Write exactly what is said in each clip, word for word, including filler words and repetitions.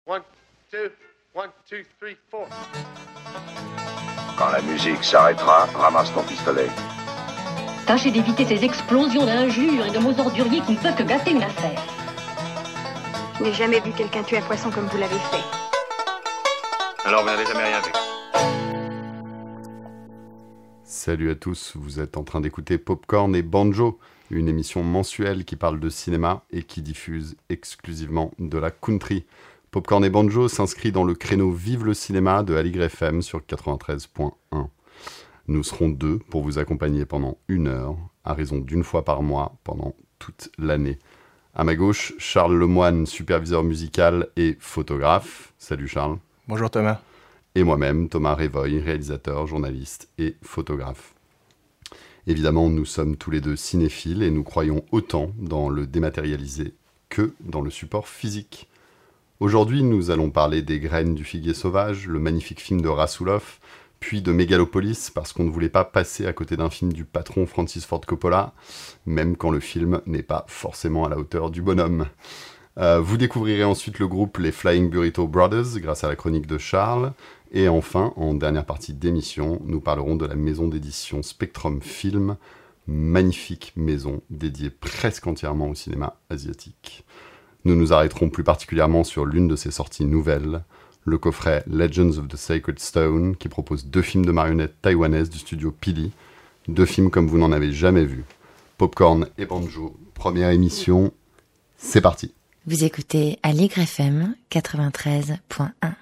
One, two, one, two, three, four. Quand la musique s'arrêtera, ramasse ton pistolet. Tâchez d'éviter ces explosions d'injures et de mots orduriers qui ne peuvent que gâter une affaire. Je n'ai jamais vu quelqu'un tuer un poisson comme vous l'avez fait. Alors, vous n'avez jamais rien vu. Salut à tous, vous êtes en train d'écouter Popcorn et Banjo, une émission mensuelle qui parle de cinéma et qui diffuse exclusivement de la country. Popcorn et Banjo s'inscrit dans le créneau Vive le cinéma de Aligre F M sur quatre-vingt-treize point un. Nous serons deux pour vous accompagner pendant une heure, à raison d'une fois par mois pendant toute l'année. À ma gauche, Charles Lemoine, superviseur musical et photographe. Salut Charles. Bonjour Thomas. Et moi-même, Thomas Révoy, réalisateur, journaliste et photographe. Évidemment, nous sommes tous les deux cinéphiles et nous croyons autant dans le dématérialisé que dans le support physique. Aujourd'hui, nous allons parler des Graines du figuier sauvage, le magnifique film de Rassoulov, puis de Megalopolis, parce qu'on ne voulait pas passer à côté d'un film du patron Francis Ford Coppola, même quand le film n'est pas forcément à la hauteur du bonhomme. Euh, vous découvrirez ensuite le groupe Les Flying Burrito Brothers, grâce à la chronique de Charles. Et enfin, en dernière partie d'émission, nous parlerons de la maison d'édition Spectrum Film, magnifique maison dédiée presque entièrement au cinéma asiatique. Nous nous arrêterons plus particulièrement sur l'une de ses sorties nouvelles, le coffret Legends of the Sacred Stone, qui propose deux films de marionnettes taïwanaises du studio Pili, deux films comme vous n'en avez jamais vu. Popcorn et Banjo, première émission, c'est parti. Vous écoutez Aligre F M quatre-vingt-treize point un.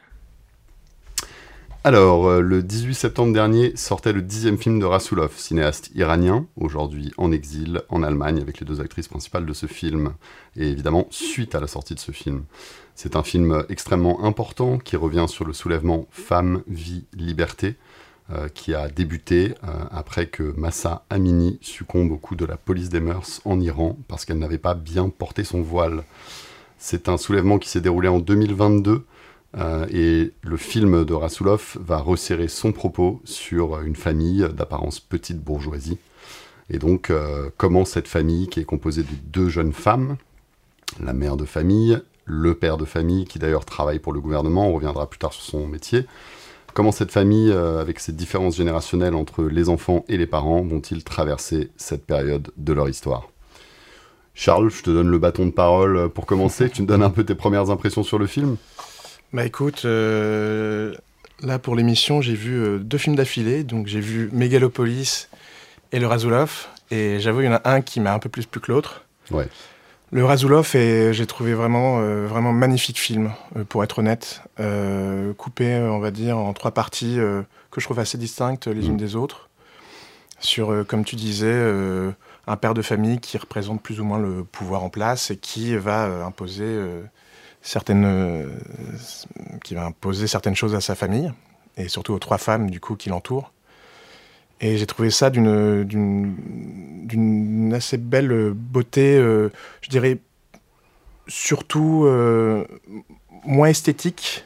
Alors, euh, le dix-huit septembre dernier sortait le dixième film de Rassoulov, cinéaste iranien, aujourd'hui en exil en Allemagne avec les deux actrices principales de ce film, et évidemment suite à la sortie de ce film. C'est un film extrêmement important qui revient sur le soulèvement Femmes, Vie, Liberté, euh, qui a débuté euh, après que Mahsa Amini succombe au coup de la police des mœurs en Iran parce qu'elle n'avait pas bien porté son voile. C'est un soulèvement qui s'est déroulé en deux mille vingt-deux, Euh, et le film de Rassoulov va resserrer son propos sur une famille d'apparence petite bourgeoisie. Et donc, euh, comment cette famille, qui est composée de deux jeunes femmes, la mère de famille, le père de famille, qui d'ailleurs travaille pour le gouvernement, on reviendra plus tard sur son métier, comment cette famille, euh, avec ses différences générationnelles entre les enfants et les parents, vont-ils traverser cette période de leur histoire ? Charles, je te donne le bâton de parole pour commencer. Tu me donnes un peu tes premières impressions sur le film ? Bah écoute, euh, là pour l'émission, j'ai vu euh, deux films d'affilée. Donc j'ai vu Megalopolis et le Rassoulov. Et j'avoue, il y en a un qui m'a un peu plus plu que l'autre. Ouais. Le Rassoulov, et j'ai trouvé vraiment, euh, vraiment magnifique film, euh, pour être honnête. Euh, coupé, on va dire, en trois parties euh, que je trouve assez distinctes les mmh. unes des autres. Sur, euh, comme tu disais, euh, un père de famille qui représente plus ou moins le pouvoir en place et qui va euh, imposer... Euh, certaines, euh, qui va imposer certaines choses à sa famille, et surtout aux trois femmes du coup qui l'entourent. Et j'ai trouvé ça d'une, d'une, d'une assez belle beauté, euh, je dirais surtout euh, moins esthétique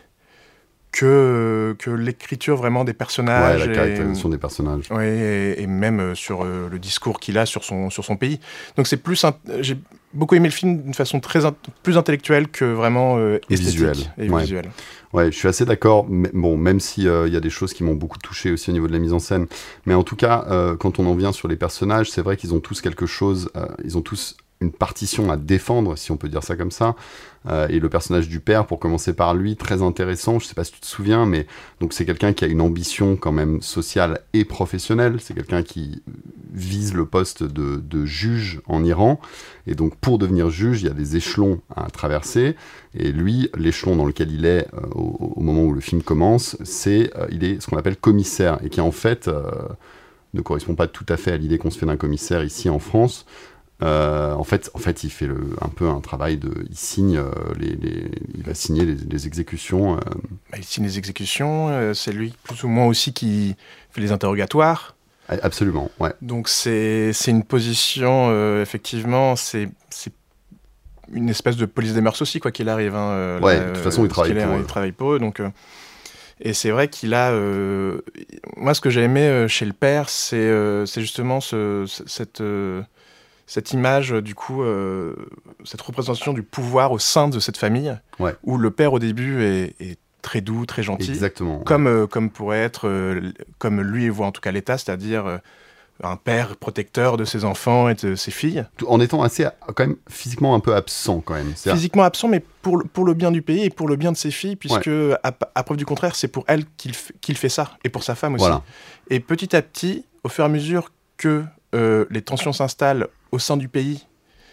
que, que l'écriture vraiment des personnages. Ouais, la caractérisation et, des personnages. Ouais, et, et même sur euh, le discours qu'il a sur son, sur son pays. Donc c'est plus... Un, j'ai beaucoup aimé le film d'une façon très in- plus intellectuelle que vraiment euh, esthétique visuelle. et Ouais. visuelle. Ouais, je suis assez d'accord. Mais, bon, même s'il euh, y a des choses qui m'ont beaucoup touché aussi au niveau de la mise en scène. Mais en tout cas, euh, quand on en vient sur les personnages, c'est vrai qu'ils ont tous quelque chose... Euh, ils ont tous une partition à défendre, si on peut dire ça comme ça. Euh, et le personnage du père, pour commencer par lui, très intéressant. Je sais pas si tu te souviens, mais donc c'est quelqu'un qui a une ambition quand même sociale et professionnelle. C'est quelqu'un qui vise le poste de, de juge en Iran. Et donc pour devenir juge, il y a des échelons à traverser. Et lui, l'échelon dans lequel il est euh, au, au moment où le film commence, c'est euh, il est ce qu'on appelle commissaire, et qui en fait euh, ne correspond pas tout à fait à l'idée qu'on se fait d'un commissaire ici en France. Euh, en fait, en fait, il fait le, un peu un travail de, il signe euh, les, les, il va signer les, les exécutions. Euh. Bah, il signe les exécutions. Euh, c'est lui plus ou moins aussi qui fait les interrogatoires. Absolument, ouais. Donc c'est c'est une position euh, effectivement, c'est c'est une espèce de police des mœurs aussi quoi qu'il arrive. Hein, euh, ouais, là, de toute façon, il travaille pour est, eux. Il travaille pour eux, donc. Euh, Et c'est vrai qu'il a... Euh, moi, ce que j'ai aimé euh, chez le père, c'est, euh, c'est justement ce, cette, euh, cette image, du coup, euh, cette représentation du pouvoir au sein de cette famille, ouais. où le père au début est, est très doux, très gentil. Exactement. Comme, euh, comme pourrait être, euh, comme lui voit en tout cas l'État, c'est-à-dire euh, un père protecteur de ses enfants et de ses filles. En étant assez, quand même, physiquement un peu absent, quand même. C'est-à-dire... Physiquement absent, mais pour le, pour le bien du pays et pour le bien de ses filles, puisque, ouais. à, à preuve du contraire, c'est pour elle qu'il, f- qu'il fait ça, et pour sa femme aussi. Voilà. Et petit à petit, au fur et à mesure que euh, les tensions s'installent au sein du pays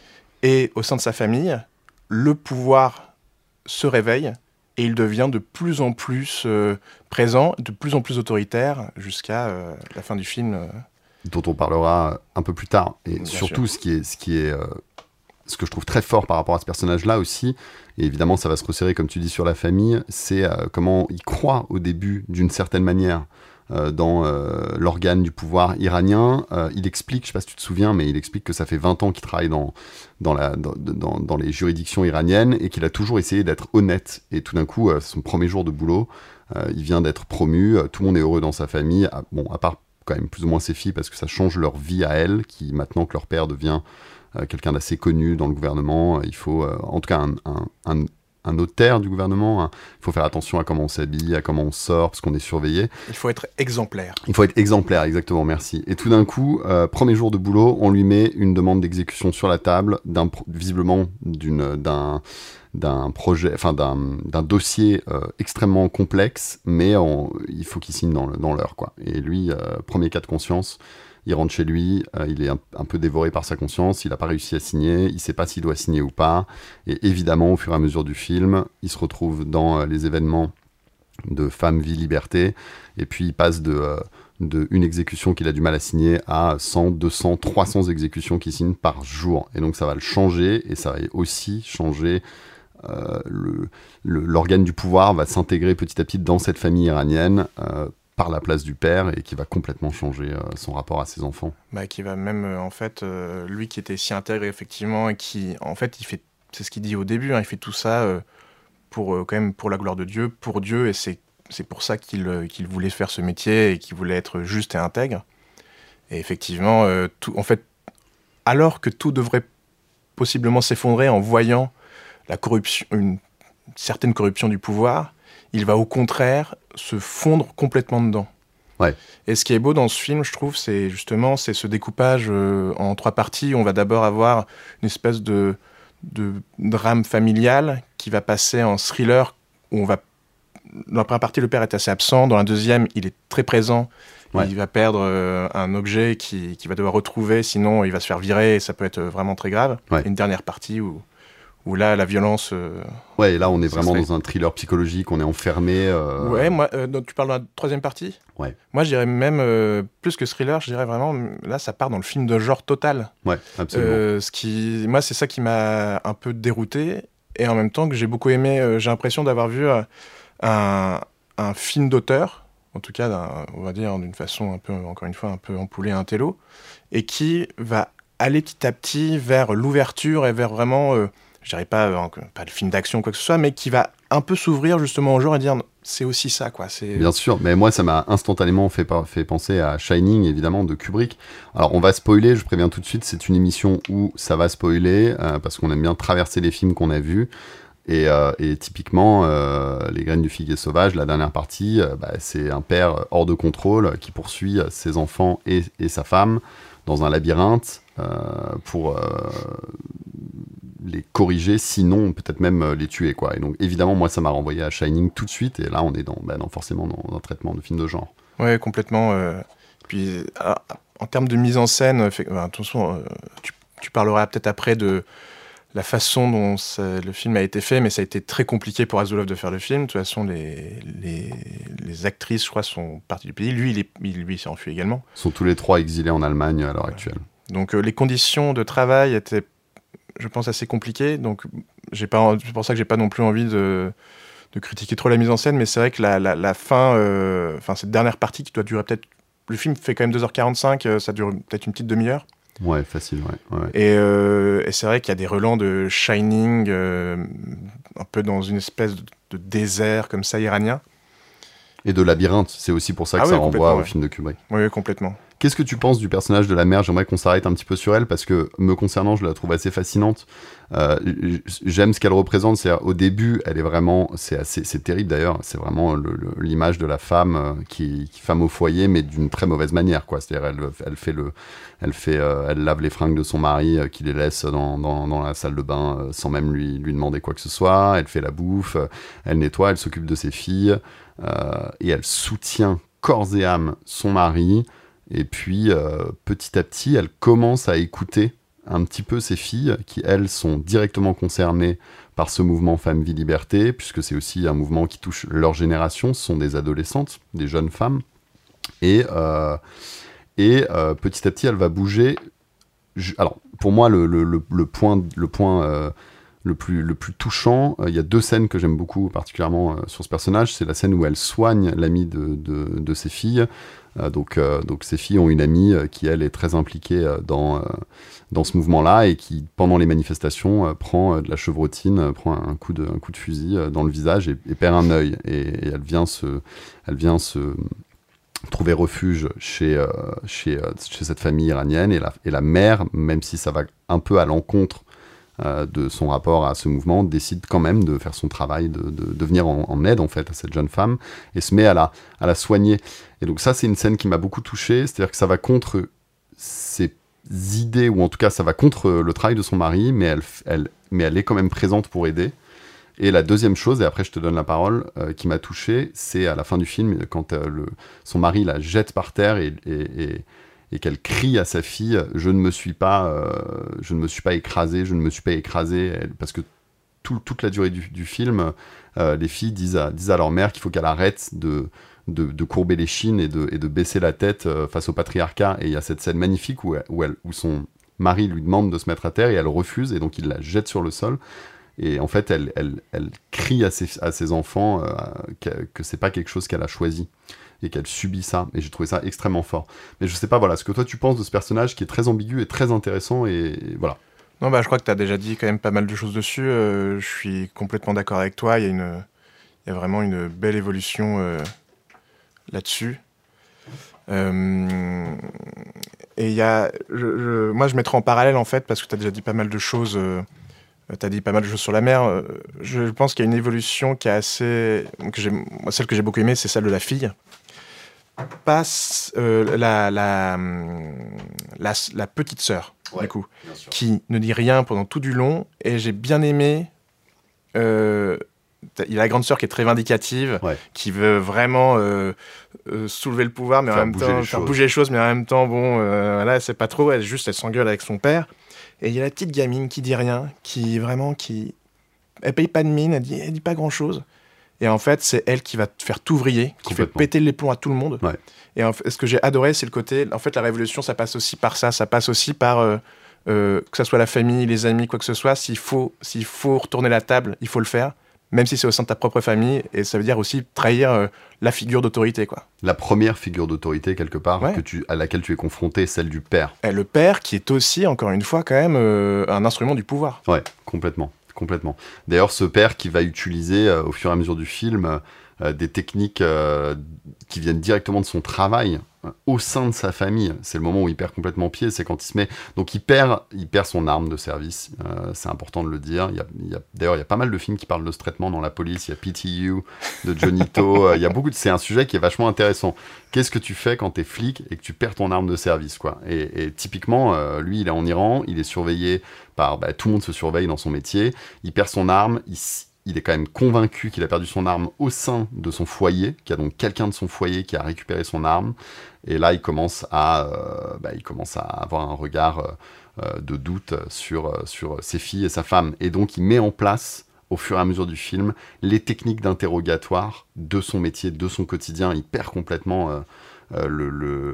et au sein de sa famille, le pouvoir se réveille et il devient de plus en plus euh, présent, de plus en plus autoritaire, jusqu'à euh, la fin du film. Euh... Dont on parlera un peu plus tard. Et Bien surtout, sûr. ce qui est, ce qui est, euh, ce que je trouve très fort par rapport à ce personnage-là aussi, et évidemment, ça va se resserrer, comme tu dis, sur la famille, c'est euh, comment il croit au début, d'une certaine manière, euh, dans euh, l'organe du pouvoir iranien. Euh, il explique, je sais pas si tu te souviens, mais il explique que ça fait vingt ans qu'il travaille dans, dans, la, dans, dans, dans les juridictions iraniennes et qu'il a toujours essayé d'être honnête. Et tout d'un coup, euh, son premier jour de boulot, euh, il vient d'être promu, euh, tout le monde est heureux dans sa famille, à, bon, à part quand même plus ou moins ses filles, parce que ça change leur vie à elles, qui maintenant que leur père devient euh, quelqu'un d'assez connu dans le gouvernement, il faut, euh, en tout cas un, un, un, un notaire du gouvernement, hein, il faut faire attention à comment on s'habille, à comment on sort, parce qu'on est surveillé. Il faut être exemplaire. Il faut être exemplaire, exactement, merci. Et tout d'un coup, euh, premier jour de boulot, on lui met une demande d'exécution sur la table, d'un, visiblement d'une, d'un, d'un projet, enfin d'un, d'un dossier euh, extrêmement complexe, mais on, il faut qu'il signe dans, le, dans l'heure, quoi. Et lui, euh, premier cas de conscience, il rentre chez lui, euh, il est un, un peu dévoré par sa conscience, il n'a pas réussi à signer, il ne sait pas s'il doit signer ou pas, et évidemment, au fur et à mesure du film, il se retrouve dans euh, les événements de Femme, Vie, Liberté, et puis il passe de, euh, de une exécution qu'il a du mal à signer à cent, deux cents, trois cents exécutions qu'il signe par jour. Et donc ça va le changer, et ça va aussi changer... Euh, le, le, l'organe du pouvoir va s'intégrer petit à petit dans cette famille iranienne euh, par la place du père et qui va complètement changer euh, son rapport à ses enfants. Bah, qui va même, euh, en fait, euh, lui qui était si intègre effectivement et qui, en fait, il fait, c'est ce qu'il dit au début, hein, il fait tout ça euh, pour, euh, quand même pour la gloire de Dieu, pour Dieu, et c'est, c'est pour ça qu'il, euh, qu'il voulait faire ce métier et qu'il voulait être juste et intègre. Et effectivement, euh, tout, en fait, alors que tout devrait possiblement s'effondrer en voyant la corruption, une certaine corruption du pouvoir, il va au contraire se fondre complètement dedans. Ouais. Et ce qui est beau dans ce film, je trouve, c'est justement c'est ce découpage euh, en trois parties. On va d'abord avoir une espèce de, de drame familial qui va passer en thriller où on va... Dans la première partie, le père est assez absent. Dans la deuxième, il est très présent. Ouais. Il va perdre euh, un objet qu'il qui va devoir retrouver, sinon il va se faire virer et ça peut être vraiment très grave. Ouais. Et une dernière partie où... où là, la violence... Euh, ouais, et là, on est vraiment serait... dans un thriller psychologique, on est enfermé... Euh... Ouais, moi, euh, donc, tu parles de la troisième partie ? Ouais. Moi, je dirais même, euh, plus que thriller, je dirais vraiment, là, ça part dans le film de genre total. Ouais, absolument. Euh, ce qui, moi, c'est ça qui m'a un peu dérouté, et en même temps que j'ai beaucoup aimé, euh, j'ai l'impression d'avoir vu euh, un, un film d'auteur, en tout cas, d'un, on va dire, d'une façon un peu, encore une fois, un peu empoulée, un télo, et qui va aller petit à petit vers l'ouverture et vers vraiment... Euh, je dirais pas, euh, pas de film d'action ou quoi que ce soit, mais qui va un peu s'ouvrir justement au genre et dire c'est aussi ça, quoi. C'est... Bien sûr, mais moi ça m'a instantanément fait, fait penser à Shining, évidemment, de Kubrick. Alors on va spoiler, je préviens tout de suite, c'est une émission où ça va spoiler, euh, parce qu'on aime bien traverser les films qu'on a vus. Et, euh, et typiquement, euh, Les Graines du Figuier Sauvage, la dernière partie, euh, bah, c'est un père hors de contrôle qui poursuit ses enfants et, et sa femme dans un labyrinthe euh, pour... Euh, les corriger, sinon peut-être même les tuer, quoi. Et donc évidemment moi ça m'a renvoyé à Shining tout de suite, et là on est dans, bah, dans forcément dans un traitement de film de genre. Ouais, complètement. Euh, puis euh, en termes de mise en scène, fait, bah, attention, euh, tu, tu parleras peut-être après de la façon dont ça, le film a été fait, mais ça a été très compliqué pour Azoulov de faire le film. De toute façon, les, les, les actrices, je crois, sont parties du pays. Lui, il, est, il lui s'est enfui également. Ils sont tous les trois exilés en Allemagne à l'heure ouais. actuelle. Donc euh, les conditions de travail étaient, je pense, assez compliquées. Donc j'ai pas, c'est pour ça que j'ai pas non plus envie de, de critiquer trop la mise en scène, mais c'est vrai que la, la, la fin, euh, enfin cette dernière partie qui doit durer peut-être, le film fait quand même deux heures quarante-cinq, euh, ça dure peut-être une petite demi-heure. Ouais, facile, ouais. ouais. Et, euh, et c'est vrai qu'il y a des relents de Shining, euh, un peu dans une espèce de, de désert comme ça iranien. Et de labyrinthe, c'est aussi pour ça que ah ça oui, renvoie ouais. au film de Kubrick. Oui, complètement. Qu'est-ce que tu penses du personnage de la mère ? J'aimerais qu'on s'arrête un petit peu sur elle, parce que, me concernant, je la trouve assez fascinante. Euh, j'aime ce qu'elle représente, c'est-à-dire, au début, elle est vraiment, c'est assez, c'est terrible d'ailleurs, c'est vraiment le, le, l'image de la femme euh, qui, qui femme au foyer, mais d'une très mauvaise manière, quoi. C'est-à-dire, elle, elle fait le, elle fait, euh, elle lave les fringues de son mari, euh, qui les laisse dans, dans, dans la salle de bain, euh, sans même lui, lui demander quoi que ce soit. Elle fait la bouffe, euh, elle nettoie, elle s'occupe de ses filles, euh, et elle soutient corps et âme son mari. Et puis, euh, petit à petit, elle commence à écouter un petit peu ses filles, qui, elles, sont directement concernées par ce mouvement Femmes, Vie, Liberté, puisque c'est aussi un mouvement qui touche leur génération. Ce sont des adolescentes, des jeunes femmes. Et, euh, et euh, petit à petit, elle va bouger. Je, alors, pour moi, le, le, le, le point... Le point euh, Le plus, le plus touchant, il euh, y a deux scènes que j'aime beaucoup particulièrement euh, sur ce personnage. C'est la scène où elle soigne l'amie de, de, de ses filles. Euh, donc, euh, donc ses filles ont une amie euh, qui, elle, est très impliquée euh, dans, euh, dans ce mouvement-là et qui, pendant les manifestations, euh, prend euh, de la chevrotine, euh, prend un coup de, un coup de fusil euh, dans le visage et, et perd un œil. Et, et elle vient se... Elle vient se trouver refuge chez, euh, chez, euh, chez cette famille iranienne. Et la, et la mère, même si ça va un peu à l'encontre Euh, de son rapport à ce mouvement, décide quand même de faire son travail, de, de, de venir en, en aide en fait à cette jeune femme et se met à la, à la soigner. Et donc ça, c'est une scène qui m'a beaucoup touché, c'est-à-dire que ça va contre ses idées, ou en tout cas ça va contre le travail de son mari, mais elle, elle, mais elle est quand même présente pour aider. Et la deuxième chose, et après je te donne la parole, euh, qui m'a touché, c'est à la fin du film, quand euh, le, son mari la jette par terre et, et, et et qu'elle crie à sa fille « Je ne me suis pas, euh, je ne me suis pas écrasée, je ne me suis pas écrasée », parce que tout, toute la durée du, du film, euh, les filles disent à, disent à leur mère qu'il faut qu'elle arrête de, de, de courber les chines et de, et de baisser la tête euh, face au patriarcat. Et il y a cette scène magnifique où, où, elle, où son mari lui demande de se mettre à terre et elle refuse, et donc il la jette sur le sol. Et en fait, elle, elle, elle crie à ses, à ses enfants euh, que, que c'est pas quelque chose qu'elle a choisi et qu'elle subit ça, et j'ai trouvé ça extrêmement fort. Mais je sais pas, voilà, ce que toi tu penses de ce personnage qui est très ambigu et très intéressant, et, et voilà. Non, bah je crois que tu as déjà dit quand même pas mal de choses dessus, euh, je suis complètement d'accord avec toi, il y a, une, il y a vraiment une belle évolution euh, là-dessus. Euh, et il y a, je, je, moi je mettrais en parallèle en fait, parce que tu as déjà dit pas mal de choses, euh, tu as dit pas mal de choses sur la mer, euh, je pense qu'il y a une évolution qui est assez... Que j'ai, moi, celle que j'ai beaucoup aimée, c'est celle de la fille. Passe euh, la, la, la, la petite sœur, ouais, du coup, qui ne dit rien pendant tout du long, et j'ai bien aimé... Euh, il y a la grande sœur qui est très vindicative, ouais, qui veut vraiment euh, euh, soulever le pouvoir, mais faire en même temps faire bouger les choses, mais en même temps, bon, euh, voilà, c'est pas trop, elle juste, elle s'engueule avec son père. Et il y a la petite gamine qui dit rien, qui vraiment, qui, elle paye pas de mine, elle dit, elle dit pas grand chose. Et en fait, c'est elle qui va te faire tout vriller, qui fait péter les plombs à tout le monde. Ouais. Et en fait, ce que j'ai adoré, c'est le côté, en fait, la révolution, ça passe aussi par ça, ça passe aussi par euh, euh, que ça soit la famille, les amis, quoi que ce soit. S'il faut, s'il faut retourner la table, il faut le faire. Même si c'est au sein de ta propre famille, et ça veut dire aussi trahir euh, la figure d'autorité, quoi. La première figure d'autorité, quelque part, ouais, que tu, à laquelle tu es confronté, celle du père. Et le père, qui est aussi, encore une fois, quand même, euh, un instrument du pouvoir. Ouais, complètement, complètement. D'ailleurs, ce père qui va utiliser, euh, au fur et à mesure du film, euh, des techniques euh, qui viennent directement de son travail, euh, au sein de sa famille. C'est le moment où il perd complètement pied, c'est quand il se met... Donc il perd, il perd son arme de service, euh, c'est important de le dire. Il y a, il y a... D'ailleurs, il y a pas mal de films qui parlent de ce traitement dans la police. Il y a P T U de Johnny To. euh, il y a beaucoup de... C'est un sujet qui est vachement intéressant. Qu'est-ce que tu fais quand t'es flic et que tu perds ton arme de service, quoi. Et, et typiquement, euh, lui, il est en Iran, il est surveillé par... Bah, tout le monde se surveille dans son métier. Il perd son arme, il... Il est quand même convaincu qu'il a perdu son arme au sein de son foyer, qu'il y a donc quelqu'un de son foyer qui a récupéré son arme. Et là, il commence à, euh, bah, il commence à avoir un regard euh, de doute sur, sur ses filles et sa femme. Et donc, il met en place, au fur et à mesure du film, les techniques d'interrogatoire de son métier, de son quotidien. Il perd complètement... Euh, Euh, le, le,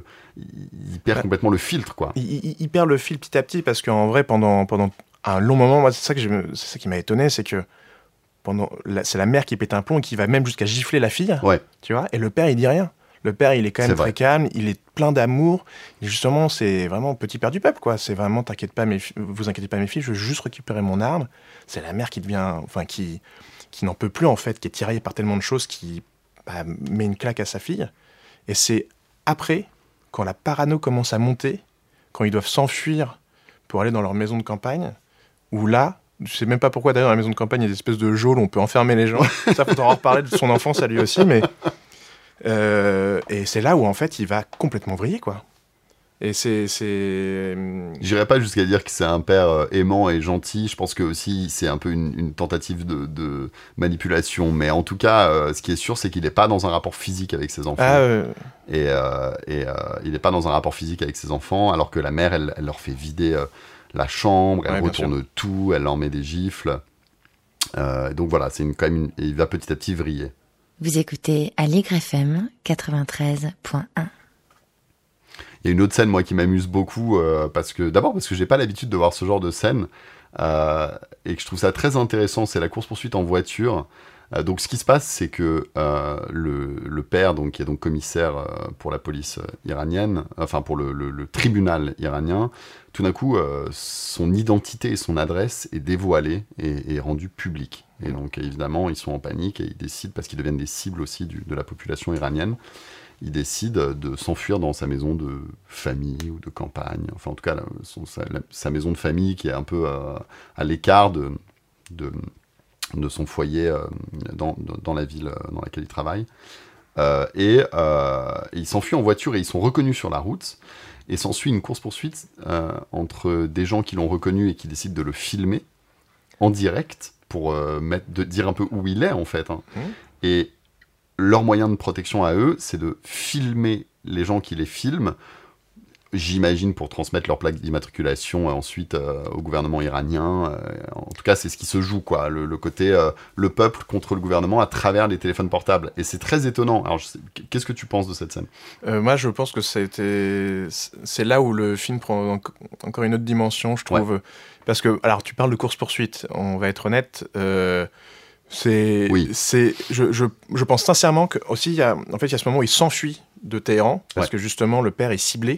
il perd bah, complètement le filtre, quoi. Il, il, il perd le fil petit à petit, parce qu'en vrai, pendant, pendant un long moment, moi, c'est ça, que j'ai, c'est ça qui m'a étonné, c'est que pendant la, c'est la mère qui pète un plomb et qui va même jusqu'à gifler la fille, ouais, tu vois, et le père, il dit rien. Le père, il est quand même c'est très vrai. calme, il est plein d'amour, et justement, c'est vraiment petit père du peuple, quoi. C'est vraiment, t'inquiète pas, mes, vous inquiétez pas, mes filles, je veux juste récupérer mon arme. C'est la mère qui devient, enfin, qui, qui n'en peut plus, en fait, qui est tiraillée par tellement de choses, qui bah, met une claque à sa fille. Et c'est après, quand la parano commence à monter, quand ils doivent s'enfuir pour aller dans leur maison de campagne, où là, je sais même pas pourquoi d'ailleurs dans la maison de campagne il y a des espèces de geôles où on peut enfermer les gens. Ça, faut en reparler de son enfance à lui aussi, mais euh, et c'est là où en fait il va complètement vriller, quoi. Et c'est, c'est... J'irais pas jusqu'à dire que c'est un père euh, aimant et gentil. Je pense que aussi c'est un peu une, une tentative de, de manipulation. Mais en tout cas, euh, ce qui est sûr, c'est qu'il n'est pas dans un rapport physique avec ses enfants. Ah, euh... Et, euh, et euh, il n'est pas dans un rapport physique avec ses enfants, alors que la mère, elle, elle leur fait vider euh, la chambre, elle ouais, retourne tout, elle leur met des gifles. Euh, donc voilà, c'est une, quand même une... et il va petit à petit vriller. Vous écoutez Aligre F M quatre-vingt-treize point un. Il y a une autre scène, moi, qui m'amuse beaucoup, euh, parce que, d'abord parce que j'ai pas l'habitude de voir ce genre de scène, euh, et que je trouve ça très intéressant, c'est la course-poursuite en voiture. Euh, donc, ce qui se passe, c'est que euh, le, le père, donc, qui est donc commissaire euh, pour la police euh, iranienne, enfin, pour le, le, le tribunal iranien, tout d'un coup, euh, son identité et son adresse est dévoilée et, et rendue publique. Et donc, évidemment, ils sont en panique et ils décident, parce qu'ils deviennent des cibles aussi du, de la population iranienne, il décide de s'enfuir dans sa maison de famille ou de campagne, enfin en tout cas la, son, sa, la, sa maison de famille qui est un peu euh, à l'écart de, de, de son foyer euh, dans, dans la ville dans laquelle il travaille. Euh, et, euh, et il s'enfuit en voiture et ils sont reconnus sur la route. Et s'ensuit une course-poursuite euh, entre des gens qui l'ont reconnu et qui décident de le filmer en direct pour euh, mettre, de dire un peu où il est en fait. Hein. Mmh. Et leur moyen de protection à eux, c'est de filmer les gens qui les filment, j'imagine pour transmettre leur plaque d'immatriculation euh, ensuite euh, au gouvernement iranien. Euh, en tout cas, c'est ce qui se joue, quoi. Le, le côté euh, le peuple contre le gouvernement à travers les téléphones portables. Et c'est très étonnant. Alors, je sais, qu'est-ce que tu penses de cette scène ? euh, Moi, je pense que c'était... c'est là où le film prend encore une autre dimension, je trouve. Ouais. Parce que, alors, tu parles de course-poursuite, on va être honnête... Euh... C'est, oui. c'est, je, je, je pense sincèrement que aussi il y a, en fait, il y a ce moment où il s'enfuit de Téhéran parce ouais. que justement le père est ciblé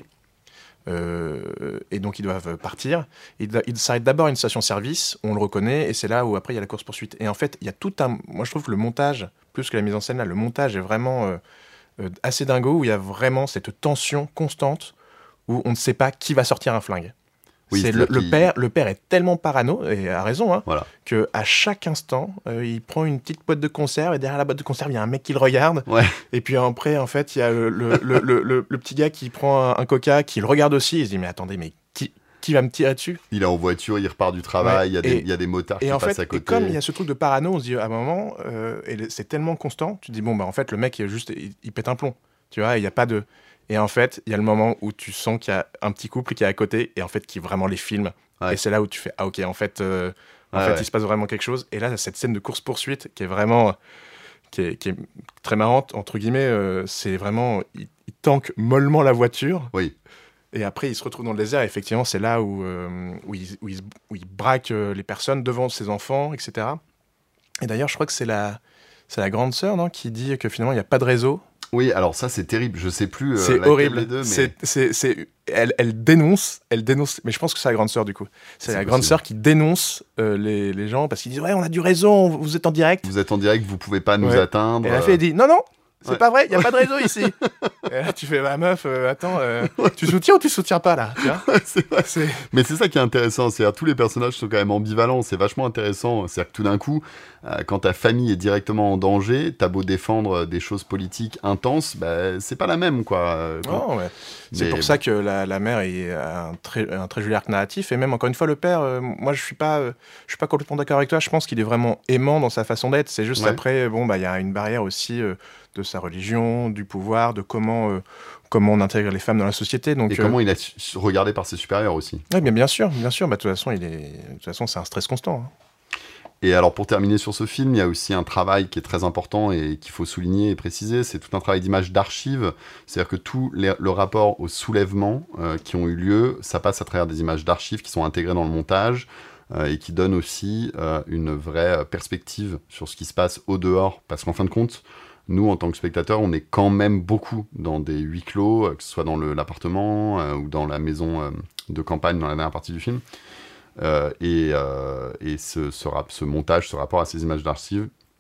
euh, et donc ils doivent partir. Il, il s'arrête d'abord à une station-service, on le reconnaît et c'est là où après il y a la course-poursuite. Et en fait, il y a tout un, moi je trouve que le montage, plus que la mise en scène là, le montage est vraiment euh, euh, assez dingo où il y a vraiment cette tension constante où on ne sait pas qui va sortir un flingue. Oui, c'est le, le, père, le père est tellement parano, et a raison, hein, voilà. qu'à chaque instant, euh, il prend une petite boîte de conserve, et derrière la boîte de conserve, il y a un mec qui le regarde. Ouais. Et puis après, en fait, il y a le, le, le, le, le, le petit gars qui prend un, un coca, qui le regarde aussi, il se dit, mais attendez, mais qui, qui va me tirer dessus ? Il est en voiture, il repart du travail, ouais. il, y a des, et, il y a des motards qui passent fait, à côté. Et comme il y a ce truc de parano, on se dit, à un moment, euh, et c'est tellement constant, tu te dis, bon, bah en fait, le mec, il, juste, il, il pète un plomb. Tu vois, il n'y a pas de... Et en fait, il y a le moment où tu sens qu'il y a un petit couple qui est à côté, et en fait, qui vraiment les filme. Ouais. Et c'est là où tu fais ah ok en fait euh, en ouais, fait ouais. il se passe vraiment quelque chose et là cette scène de course poursuite qui est vraiment qui est, qui est très marrante entre guillemets euh, c'est vraiment il, il tanque mollement la voiture oui et après il se retrouve dans le désert et effectivement c'est là où euh, où, il, où, il, où il braque euh, les personnes devant ses enfants etc et d'ailleurs je crois que c'est la c'est la grande sœur non qui dit que finalement il n'y a pas de réseau. Oui, alors ça c'est terrible, je sais plus. Euh, c'est horrible. Des deux, mais... c'est, c'est, c'est, elle, elle dénonce, elle dénonce, mais je pense que c'est la grande sœur du coup. C'est, c'est la possible. Grande sœur qui dénonce euh, les, les gens parce qu'ils disent ouais on a du réseau, vous êtes en direct. Vous êtes en direct, vous pouvez pas nous ouais. atteindre. Et la fille elle dit non non. C'est ouais. pas vrai, il n'y a pas de réseau ici. Et là, tu fais, bah meuf, euh, attends, euh, tu soutiens ou tu soutiens pas là tu vois ouais, c'est vrai. C'est... Mais c'est ça qui est intéressant, c'est-à-dire tous les personnages sont quand même ambivalents, c'est vachement intéressant. C'est-à-dire que tout d'un coup, euh, quand ta famille est directement en danger, t'as beau défendre des choses politiques intenses, bah, c'est pas la même quoi. Euh, non, ouais. C'est mais... pour ça que la, la mère est un très, un très joli arc narratif, et même encore une fois, le père, euh, moi je suis pas, euh, je suis pas complètement d'accord avec toi, je pense qu'il est vraiment aimant dans sa façon d'être, c'est juste ouais. après, bon, bah il y a une barrière aussi. Euh, de sa religion, du pouvoir, de comment, euh, comment on intègre les femmes dans la société. Donc, et euh... comment il est regardé par ses supérieurs aussi. Oui, bien, bien sûr, bien sûr. Bah, de toute façon, il est... de toute façon, c'est un stress constant. Hein. Et alors, pour terminer sur ce film, il y a aussi un travail qui est très important et qu'il faut souligner et préciser, c'est tout un travail d'image d'archives. C'est-à-dire que tout les, le rapport aux soulèvements euh, qui ont eu lieu, ça passe à travers des images d'archives qui sont intégrées dans le montage euh, et qui donnent aussi euh, une vraie perspective sur ce qui se passe au dehors. Parce qu'en fin de compte, nous, en tant que spectateurs, on est quand même beaucoup dans des huis clos, que ce soit dans le, l'appartement euh, ou dans la maison euh, de campagne dans la dernière partie du film. Euh, et euh, et ce, ce, rap, ce montage, ce rapport à ces images d'archives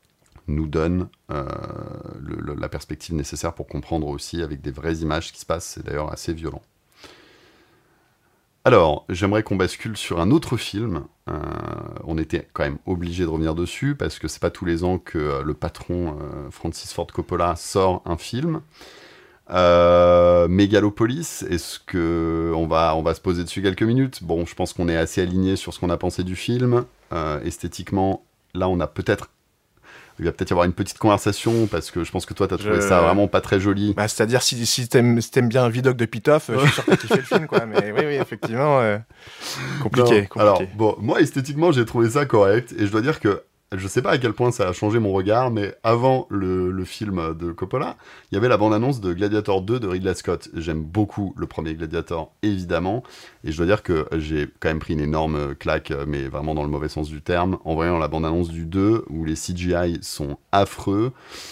nous donne euh, le, le, la perspective nécessaire pour comprendre aussi avec des vraies images ce qui se passe. C'est d'ailleurs assez violent. Alors, j'aimerais qu'on bascule sur un autre film. Euh, on était quand même obligé de revenir dessus parce que c'est pas tous les ans que euh, le patron euh, Francis Ford Coppola sort un film. Euh, Megalopolis, est-ce que on va on va se poser dessus quelques minutes? Bon, je pense qu'on est assez aligné sur ce qu'on a pensé du film. Euh, esthétiquement, là, on a peut-être il va peut-être y avoir une petite conversation parce que je pense que toi, t'as trouvé je... ça vraiment pas très joli. Bah, c'est-à-dire si si t'aimes, si t'aimes bien Vidoc de Pitoff, je suis sûr que t'as kiffé le film, quoi. Mais oui, oui, effectivement, euh... compliqué, non, compliqué. Alors bon, moi esthétiquement, j'ai trouvé ça correct et je dois dire que je sais pas à quel point ça a changé mon regard, mais avant le, le film de Coppola, il y avait la bande-annonce de Gladiator deux de Ridley Scott. J'aime beaucoup le premier Gladiator, évidemment, et je dois dire que j'ai quand même pris une énorme claque, mais vraiment dans le mauvais sens du terme, en voyant la bande-annonce du deux, où les C G I sont affreux.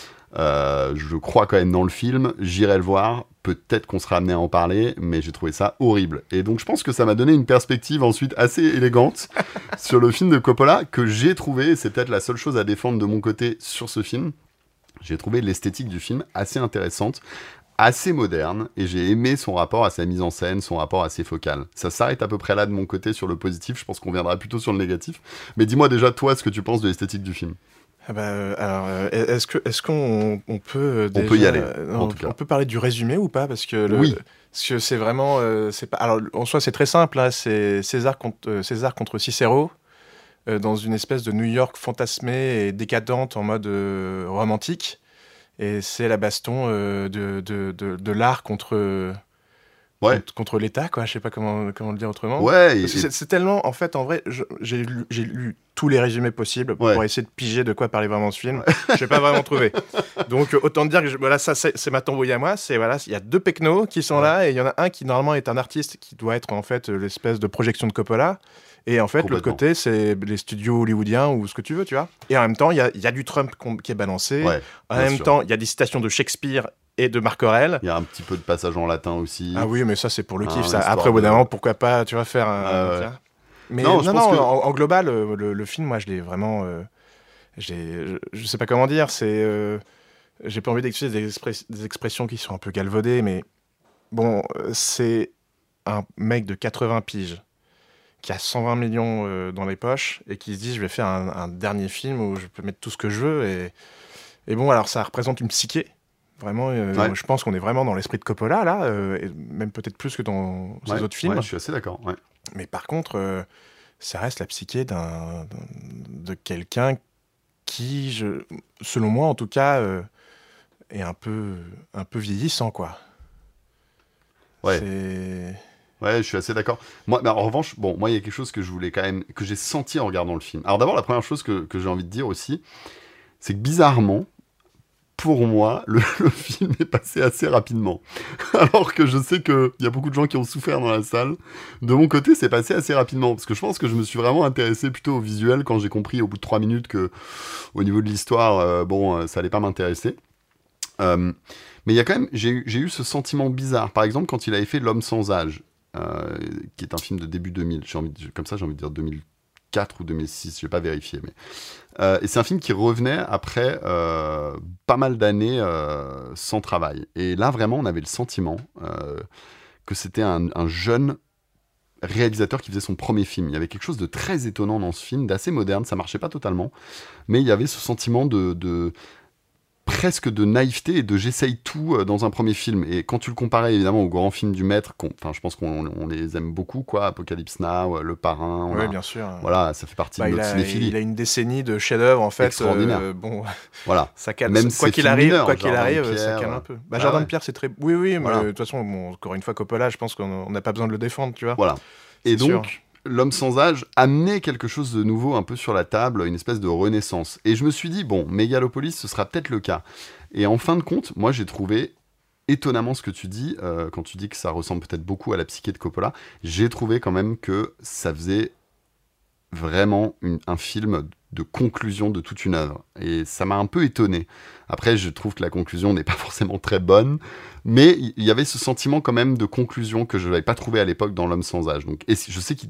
Euh, je crois quand même dans le film, j'irai le voir, peut-être qu'on sera amené à en parler, mais j'ai trouvé ça horrible. Et donc je pense que ça m'a donné une perspective ensuite assez élégante sur le film de Coppola, que j'ai trouvé, et c'est peut-être la seule chose à défendre de mon côté sur ce film, j'ai trouvé l'esthétique du film assez intéressante, assez moderne, et j'ai aimé son rapport à sa mise en scène, son rapport assez focal. Ça s'arrête à peu près là de mon côté sur le positif, je pense qu'on viendra plutôt sur le négatif, mais dis-moi déjà toi ce que tu penses de l'esthétique du film. Ah bah, euh, alors, euh, est-ce que est-ce qu'on on peut déjà, on peut y aller euh, en on, tout cas. On peut parler du résumé ou pas parce que le, oui parce que c'est vraiment euh, c'est pas alors en soi c'est très simple là, c'est César contre euh, César contre Cicéro euh, dans une espèce de New York fantasmée et décadente en mode euh, romantique et c'est la baston euh, de, de, de de l'art contre Ouais. Contre, contre l'État, quoi. Je sais pas comment, comment le dire autrement. Ouais. Et... C'est, c'est tellement, en fait, en vrai, je, j'ai, lu, j'ai lu tous les résumés possibles ouais. pour essayer de piger de quoi parlait vraiment ce film. Ouais. Je n'ai pas vraiment trouvé. Donc, autant dire que je, voilà, ça, c'est, c'est ma tambouille à moi. C'est voilà, il y a deux pecnos qui sont ouais. là et il y en a un qui normalement est un artiste qui doit être en fait l'espèce de projection de Coppola. Et en fait, l'autre côté, c'est les studios hollywoodiens ou ce que tu veux, tu vois. Et en même temps, il y a, y a du Trump qui est balancé. Ouais, en même sûr. temps, il y a des citations de Shakespeare et de Marc Aurèle. Il y a un petit peu de passage en latin aussi. Ah oui, mais ça, c'est pour le kiff. Ah, ça. Après, au bout d'un moment, pourquoi pas, tu vas faire un... Ah, ouais. Mais non, non, non que... en, en global, le, le, le film, moi, je l'ai vraiment... Euh, j'ai, je, je sais pas comment dire, c'est... Euh, j'ai pas envie d'exprimer des, expres- des expressions qui sont un peu galvaudées, mais bon, c'est un mec de quatre-vingts piges qui a cent vingt millions euh, dans les poches et qui se dit, je vais faire un, un dernier film où je peux mettre tout ce que je veux. Et, et bon, alors ça représente une psyché. Vraiment, euh, ouais. je pense qu'on est vraiment dans l'esprit de Coppola, là, euh, et même peut-être plus que dans ses ouais, autres films. Ouais, je suis assez d'accord, ouais. Mais par contre, euh, ça reste la psyché d'un, d'un, de quelqu'un qui, je, selon moi en tout cas, euh, est un peu, un peu vieillissant, quoi. Ouais. C'est... Ouais, je suis assez d'accord. Moi, mais en revanche, bon, moi, il y a quelque chose que je voulais quand même, que j'ai senti en regardant le film. Alors d'abord, la première chose que, que j'ai envie de dire aussi, c'est que bizarrement, pour moi, le, le film est passé assez rapidement. Alors que je sais qu'il y a beaucoup de gens qui ont souffert dans la salle. De mon côté, c'est passé assez rapidement. Parce que je pense que je me suis vraiment intéressé plutôt au visuel quand j'ai compris au bout de trois minutes que, au niveau de l'histoire, euh, bon, euh, ça allait pas m'intéresser. Euh, mais il y a quand même, j'ai eu, j'ai eu ce sentiment bizarre. Par exemple, quand il avait fait L'Homme sans âge, euh, qui est un film de début deux mille. J'ai envie de, comme ça, j'ai envie de dire deux mille quatre ou deux mille six, je n'ai pas vérifié. Mais... Euh, et c'est un film qui revenait après euh, pas mal d'années euh, sans travail. Et là, vraiment, on avait le sentiment euh, que c'était un, un jeune réalisateur qui faisait son premier film. Il y avait quelque chose de très étonnant dans ce film, d'assez moderne, ça marchait pas totalement, mais il y avait ce sentiment de... de presque de naïveté et de j'essaye tout dans un premier film. Et quand tu le comparais évidemment aux grands films du maître, enfin je pense qu'on on les aime beaucoup, quoi, Apocalypse Now, Le Parrain. Oui, a, bien sûr. Voilà, ça fait partie bah, de notre a, cinéphilie. Il a une décennie de chefs-d'œuvre en fait. Extraordinaire. Euh, bon, voilà. Ça calme. Même quoi qu'il arrive, mineurs, quoi qu'il Jardin arrive, de Pierre, ça calme ouais. un peu. Bah, Ah, Jardin ouais. de Pierre, c'est très. Oui, oui, mais voilà. de toute façon, bon, encore une fois, Coppola, je pense qu'on n'a pas besoin de le défendre, tu vois. Voilà. Et c'est donc. sûr. L'Homme sans âge amenait quelque chose de nouveau un peu sur la table, une espèce de renaissance. Et je me suis dit, bon, Megalopolis, ce sera peut-être le cas. Et en fin de compte, moi, j'ai trouvé étonnamment ce que tu dis, euh, quand tu dis que ça ressemble peut-être beaucoup à la psyché de Coppola, j'ai trouvé quand même que ça faisait vraiment une, un film de conclusion de toute une œuvre. Et ça m'a un peu étonné. Après, je trouve que la conclusion n'est pas forcément très bonne, mais il y, y avait ce sentiment quand même de conclusion que je n'avais pas trouvé à l'époque dans L'Homme sans âge. Donc, et je sais qu'il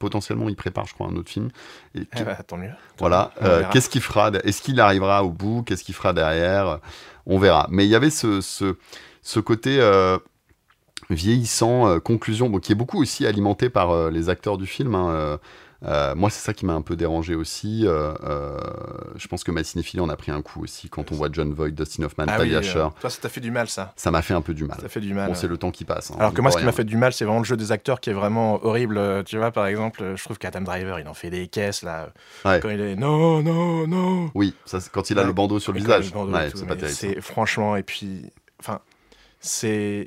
potentiellement il prépare, je crois, un autre film. Et Eh bah, tant mieux. voilà, On euh, verra. qu'est-ce qu'il fera de- Est-ce qu'il arrivera au bout? Qu'est-ce qu'il fera derrière? On verra. Mais il y avait ce, ce, ce côté euh, vieillissant, euh, conclusion, bon, qui est beaucoup aussi alimenté par euh, les acteurs du film. Hein, euh, euh, moi, c'est ça qui m'a un peu dérangé aussi. Euh, euh, je pense que ma cinéphilie en a pris un coup aussi quand on voit John Voight, Dustin Hoffman, Ah Talia oui, Shire. euh, toi, ça t'a fait du mal, ça. Ça m'a fait un peu du mal. Ça fait du mal. Bon, c'est le temps qui passe. hein, Alors on que moi, peut ce qui rien. m'a fait du mal, c'est vraiment le jeu des acteurs qui est vraiment horrible. Euh, Tu vois, par exemple, euh, je trouve qu'Adam Driver, il en fait des caisses, là. Ouais. Quand il est non, non, non. Oui, ça, c'est quand il a Ouais. le bandeau sur le Et quand il a visage. bandeau et Ouais, tout, c'est pas mais terrible. c'est- franchement, et puis, enfin, c'est.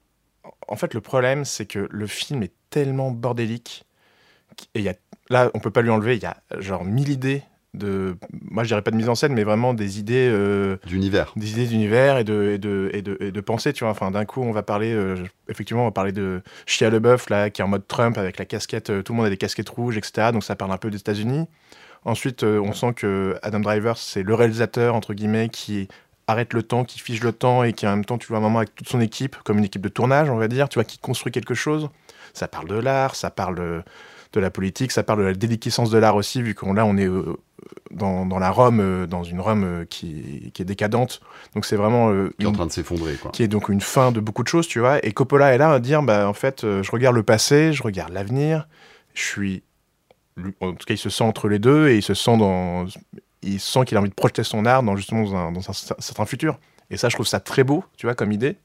En fait, le problème, c'est que le film est tellement bordélique. Et il y a... là, on peut pas lui enlever, il y a genre mille idées de. Moi, je dirais pas de mise en scène, mais vraiment des idées. euh, D'univers. des idées d'univers et de, et de, et de, et de pensée, tu vois. Enfin, d'un coup, on va parler, euh, effectivement, on va parler de Shia LaBeouf, là, qui est en mode Trump, avec la casquette, euh, tout le monde a des casquettes rouges, et cetera. Donc ça parle un peu des États-Unis. Ensuite, euh, on sent que Adam Driver, c'est le réalisateur, entre guillemets, qui arrête le temps, qui fige le temps, et qui, en même temps, tu vois, un moment avec toute son équipe, comme une équipe de tournage, on va dire, tu vois, qui construit quelque chose. Ça parle de l'art, ça parle de, de la politique, ça parle de la déliquescence de l'art aussi, vu qu'on là, on est euh, dans, dans la Rome, euh, dans une Rome euh, qui, qui est décadente. Donc c'est vraiment euh, Qui est en une- train de s'effondrer, quoi. qui est donc une fin de beaucoup de choses, tu vois. Et Coppola est là à dire, bah, en fait, euh, je regarde le passé, je regarde l'avenir, je suis... lui- En tout cas, il se sent entre les deux, et il se sent dans... Il sent qu'il a envie de projeter son art dans, justement, dans un, dans un cer- certain futur. Et ça, je trouve ça très beau, tu vois, comme idée.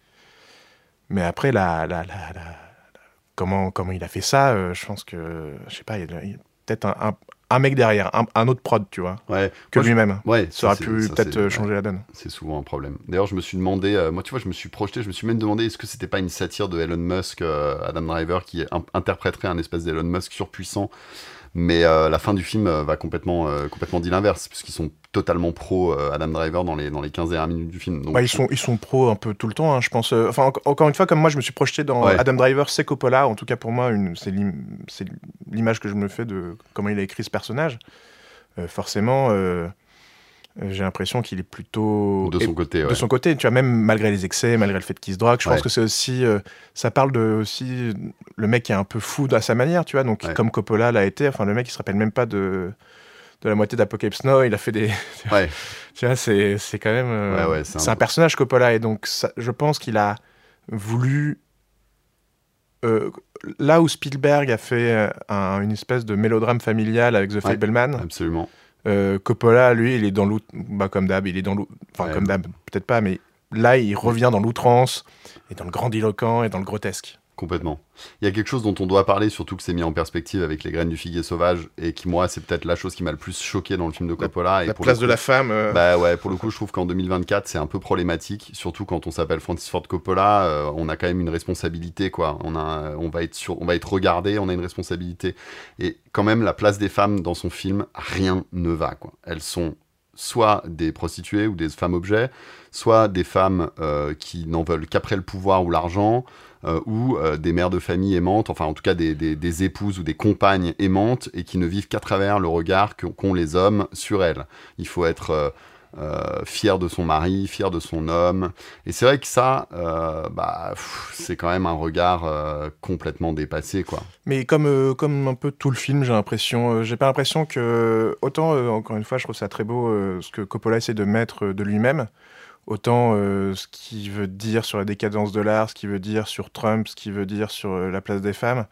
Mais après, la, la, la, la- la- comment, comment il a fait ça, euh, je pense que... Je sais pas, il y a, il y a peut-être un, un, un mec derrière, un, un autre prod, tu vois, Ouais. que Moi, je- lui-même. Ouais, Ça aurait c'est- pu ça, peut-être c'est- euh, ouais. changer la donne. C'est souvent un problème. D'ailleurs, je me suis demandé, euh, moi, tu vois, je me suis projeté, je me suis même demandé est-ce que c'était pas une satire de Elon Musk, euh, Adam Driver, qui im- interpréterait un espèce d'Elon Musk surpuissant. Mais euh, la fin du film euh, va complètement, euh, complètement dire l'inverse, puisqu'ils sont totalement pro euh, Adam Driver dans les, dans les quinze dernières minutes du film. Donc, Bah, ils sont ils sont pros un peu tout le temps, hein, je pense. Euh, Enfin, en- encore une fois, comme moi, je me suis projeté dans Ouais. Adam Driver, c'est Coppola. En tout cas, pour moi, une- c'est l'im- c'est l'image que je me fais de comment il a écrit ce personnage. Euh, forcément, euh, euh, j'ai l'impression qu'il est plutôt de son côté, ouais. de son côté. Tu vois, même malgré les excès, malgré le fait qu'il se drogue, je Ouais. pense que c'est aussi euh, ça parle de aussi le mec qui est un peu fou à sa manière, tu vois. Donc Ouais. comme Coppola l'a été. Enfin, le mec, il se rappelle même pas de de la moitié d'Apocalypse Now. Il a fait des Ouais. tu vois, c'est, c'est quand même... euh, Ouais, ouais, c'est c'est un- un personnage, Coppola, et donc ça- je pense qu'il a voulu... euh, là où Spielberg a fait euh, un- une espèce de mélodrame familial avec The Ouais. Fabelman, Absolument. euh, Coppola, lui, il est dans l'out... Bah, comme d'hab, il est dans l'out... Enfin, Ouais. comme d'hab, peut-être pas, mais là, il revient dans l'outrance, et dans le grandiloquent, et dans le grotesque. Complètement. Il y a quelque chose dont on doit parler, surtout que c'est mis en perspective avec Les Graines du Figuier Sauvage, et qui, moi, c'est peut-être la chose qui m'a le plus choqué dans le film de Coppola. Et La pour place le de coup- la femme... euh, Bah ouais, pour le coup, je trouve qu'en deux mille vingt-quatre, c'est un peu problématique, surtout quand on s'appelle Francis Ford Coppola, euh, on a quand même une responsabilité, quoi. On, a, on, va être sur, on va être regardé, on a une responsabilité. Et quand même, la place des femmes dans son film, rien ne va, quoi. Elles sont soit des prostituées ou des femmes objets, soit des femmes euh, qui n'en veulent qu'après le pouvoir ou l'argent, euh, ou euh, des mères de famille aimantes, enfin en tout cas des, des, des épouses ou des compagnes aimantes, et qui ne vivent qu'à travers le regard que- qu'ont les hommes sur elles. Il faut être euh, euh, fier de son mari, fier de son homme, et c'est vrai que ça, euh, bah, pff, c'est quand même un regard euh, complètement dépassé, quoi. Mais comme, euh, comme un peu tout le film, j'ai l'impression, euh, j'ai pas l'impression que, autant, euh, encore une fois, je trouve ça très beau euh, ce que Coppola essaie de mettre euh, de lui-même, autant euh, ce qu'il veut dire sur la décadence de l'art, ce qu'il veut dire sur Trump, ce qu'il veut dire sur euh, la place des femmes.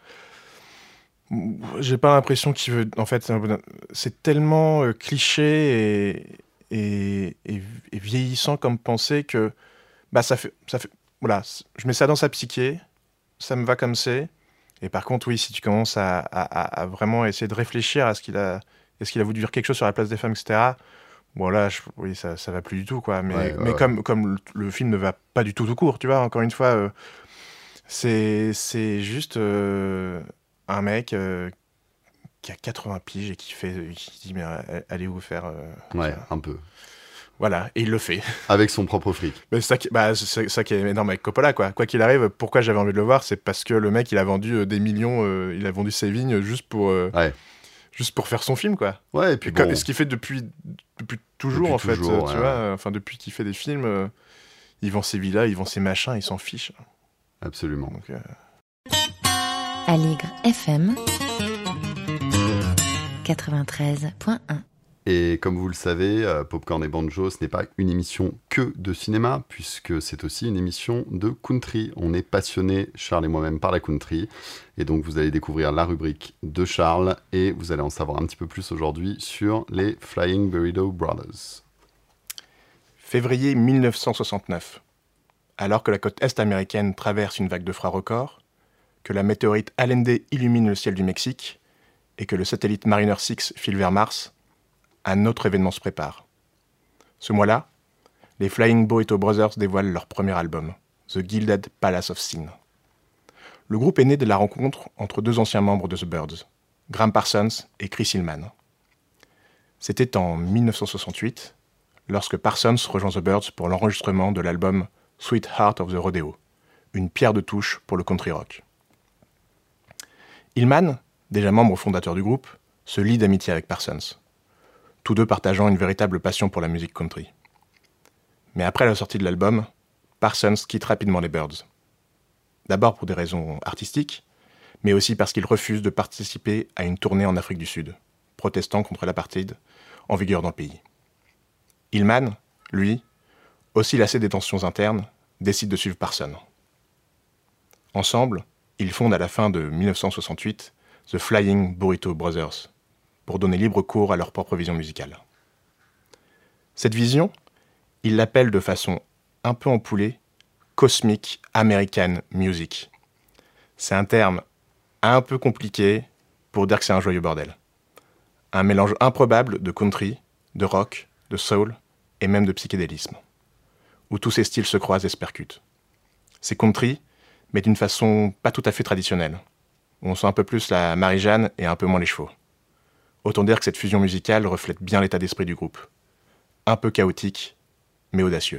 J'ai pas l'impression qu'il veut. En fait, c'est, un peu- c'est tellement euh, cliché et, et, et- et vieillissant comme pensée que bah ça fait, ça fait. Voilà, je mets ça dans sa psyché, ça me va comme c'est. Et par contre, oui, si tu commences à, à- à- à vraiment essayer de réfléchir à ce qu'il a, est-ce qu'il a voulu dire quelque chose sur la place des femmes, et cetera. Bon là, je- oui, ça, ça va plus du tout, quoi. Mais, Ouais, ouais, mais ouais. comme, comme le, le film ne va pas du tout tout court, tu vois. Encore une fois, euh, c'est, c'est juste euh, un mec euh, qui a quatre-vingts piges et qui fait, qui dit mais euh, allez vous faire. euh, Ouais, un peu. Voilà, et il le fait. Avec son propre fric. Mais c'est ça qui, bah, c'est ça qui est énorme avec Coppola, quoi. Quoi qu'il arrive, pourquoi j'avais envie de le voir, c'est parce que le mec, il a vendu euh, des millions, euh, il a vendu ses vignes juste pour, euh, Ouais. juste pour faire son film, quoi. Ouais, et puis Et comme- bon, et ce qu'il fait depuis, depuis toujours, Depuis en fait, toujours, euh, ouais, tu ouais. vois. euh, Enfin, depuis qu'il fait des films, euh, il vend ses villas, il vend ses machins, il s'en fiche. absolument. Donc, euh, Aligre F M, quatre-vingt-treize point un. Et comme vous le savez, euh, Popcorn et Banjo, ce n'est pas une émission que de cinéma, puisque c'est aussi une émission de country. On est passionnés, Charles et moi-même, par la country. Et donc, vous allez découvrir la rubrique de Charles et vous allez en savoir un petit peu plus aujourd'hui sur les Flying Burrito Brothers. Février mille neuf cent soixante-neuf. Alors que la côte est américaine traverse une vague de froid record, que la météorite Allende illumine le ciel du Mexique et que le satellite Mariner six file vers Mars, un autre événement se prépare. Ce mois-là, les Flying Burrito Brothers dévoilent leur premier album, The Gilded Palace of Sin. Le groupe est né de la rencontre entre deux anciens membres de The Byrds, Graham Parsons et Chris Hillman. C'était en mille neuf cent soixante-huit, lorsque Parsons rejoint The Byrds pour l'enregistrement de l'album Sweetheart of the Rodeo, une pierre de touche pour le country rock. Hillman, déjà membre fondateur du groupe, se lie d'amitié avec Parsons, tous deux partageant une véritable passion pour la musique country. Mais après la sortie de l'album, Parsons quitte rapidement les Byrds. D'abord pour des raisons artistiques, mais aussi parce qu'il refuse de participer à une tournée en Afrique du Sud, protestant contre l'apartheid en vigueur dans le pays. Hillman, lui, aussi lassé des tensions internes, décide de suivre Parsons. Ensemble, ils fondent à la fin de mille neuf cent soixante-huit The Flying Burrito Brothers, pour donner libre cours à leur propre vision musicale. Cette vision, ils l'appellent de façon un peu empoulée « Cosmic American Music ». C'est un terme un peu compliqué pour dire que c'est un joyeux bordel. Un mélange improbable de country, de rock, de soul et même de psychédélisme, où tous ces styles se croisent et se percutent. C'est country, mais d'une façon pas tout à fait traditionnelle, où on sent un peu plus la Marie-Jeanne et un peu moins les chevaux. Autant dire que cette fusion musicale reflète bien l'état d'esprit du groupe. Un peu chaotique, mais audacieux.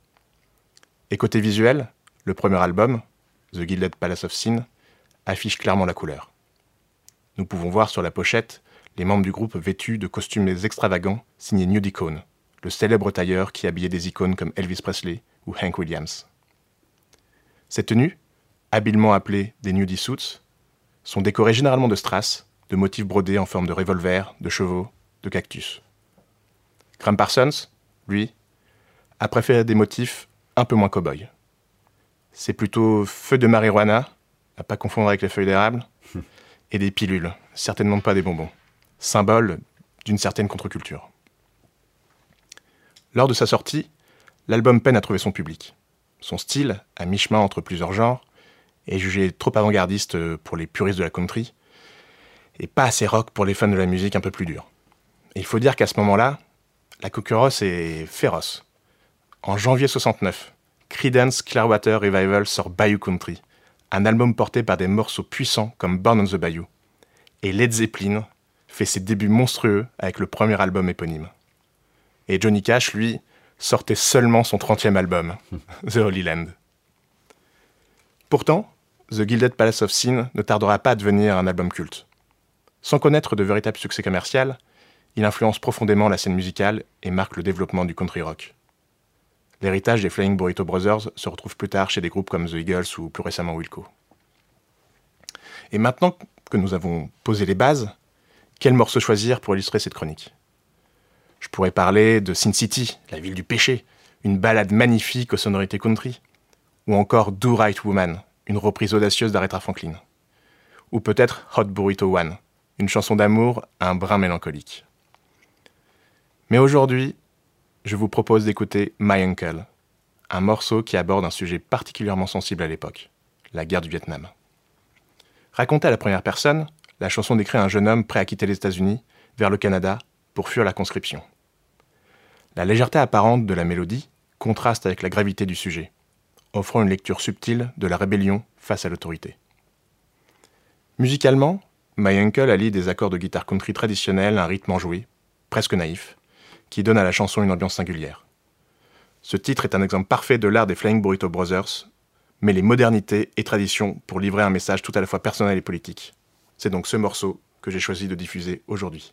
Et côté visuel, le premier album, The Gilded Palace of Sin, affiche clairement la couleur. Nous pouvons voir sur la pochette les membres du groupe vêtus de costumes extravagants signés Nudie Cohn, le célèbre tailleur qui habillait des icônes comme Elvis Presley ou Hank Williams. Ces tenues, habilement appelées des Nudie Suits, sont décorées généralement de strass, de motifs brodés en forme de revolver, de chevaux, de cactus. Graham Parsons, lui, a préféré des motifs un peu moins cow-boy. C'est plutôt feu de marijuana, à pas confondre avec les feuilles d'érable, et des pilules, certainement pas des bonbons, symbole d'une certaine contre-culture. Lors de sa sortie, l'album peine à trouver son public. Son style, à mi-chemin entre plusieurs genres, est jugé trop avant-gardiste pour les puristes de la country, et pas assez rock pour les fans de la musique un peu plus dure. Et il faut dire qu'à ce moment-là, la concurrence est féroce. En janvier soixante-neuf, Creedence Clearwater Revival sort Bayou Country, un album porté par des morceaux puissants comme Born on the Bayou. Et Led Zeppelin fait ses débuts monstrueux avec le premier album éponyme. Et Johnny Cash, lui, sortait seulement son trentième album, The Holy Land. Pourtant, The Gilded Palace of Sin ne tardera pas à devenir un album culte. Sans connaître de véritable succès commercial, il influence profondément la scène musicale et marque le développement du country rock. L'héritage des Flying Burrito Brothers se retrouve plus tard chez des groupes comme The Eagles ou plus récemment Wilco. Et maintenant que nous avons posé les bases, quel morceau choisir pour illustrer cette chronique ? Je pourrais parler de Sin City, la ville du péché, une ballade magnifique aux sonorités country, ou encore Do Right Woman, une reprise audacieuse d'Aretha Franklin. Ou peut-être Hot Burrito One, une chanson d'amour un brin mélancolique. Mais aujourd'hui, je vous propose d'écouter My Uncle, un morceau qui aborde un sujet particulièrement sensible à l'époque, la guerre du Vietnam. Racontée à la première personne, la chanson décrit un jeune homme prêt à quitter les États-Unis vers le Canada pour fuir la conscription. La légèreté apparente de la mélodie contraste avec la gravité du sujet, offrant une lecture subtile de la rébellion face à l'autorité. Musicalement, My Uncle allie des accords de guitare country traditionnels à un rythme enjoué, presque naïf, qui donne à la chanson une ambiance singulière. Ce titre est un exemple parfait de l'art des Flying Burrito Brothers, mêlait modernité et tradition pour livrer un message tout à la fois personnel et politique. C'est donc ce morceau que j'ai choisi de diffuser aujourd'hui.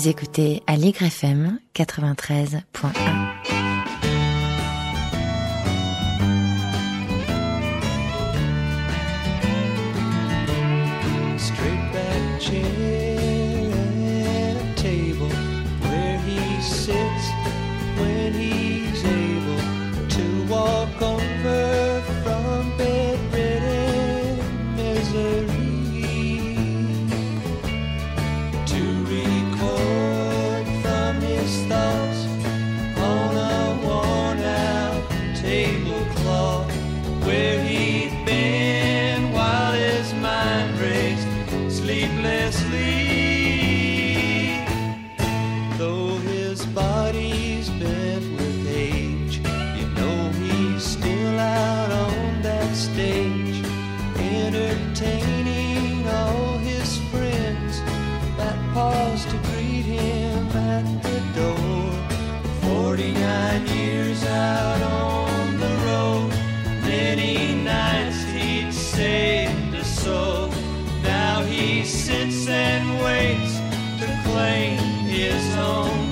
Vous écoutez Aligre F M quatre-vingt-treize point un. Straight back chair and a table where he sits when he's able to walk over from bedridden misery. Thoughts on a worn out tablecloth where he'd been while his mind raced sleeplessly. Though his body's bent with age, you know he's still out on that stage, entertaining all his friends that pause to greet him at the door. Forty-nine years out on the road, many nights he'd saved a soul. Now he sits and waits to claim his own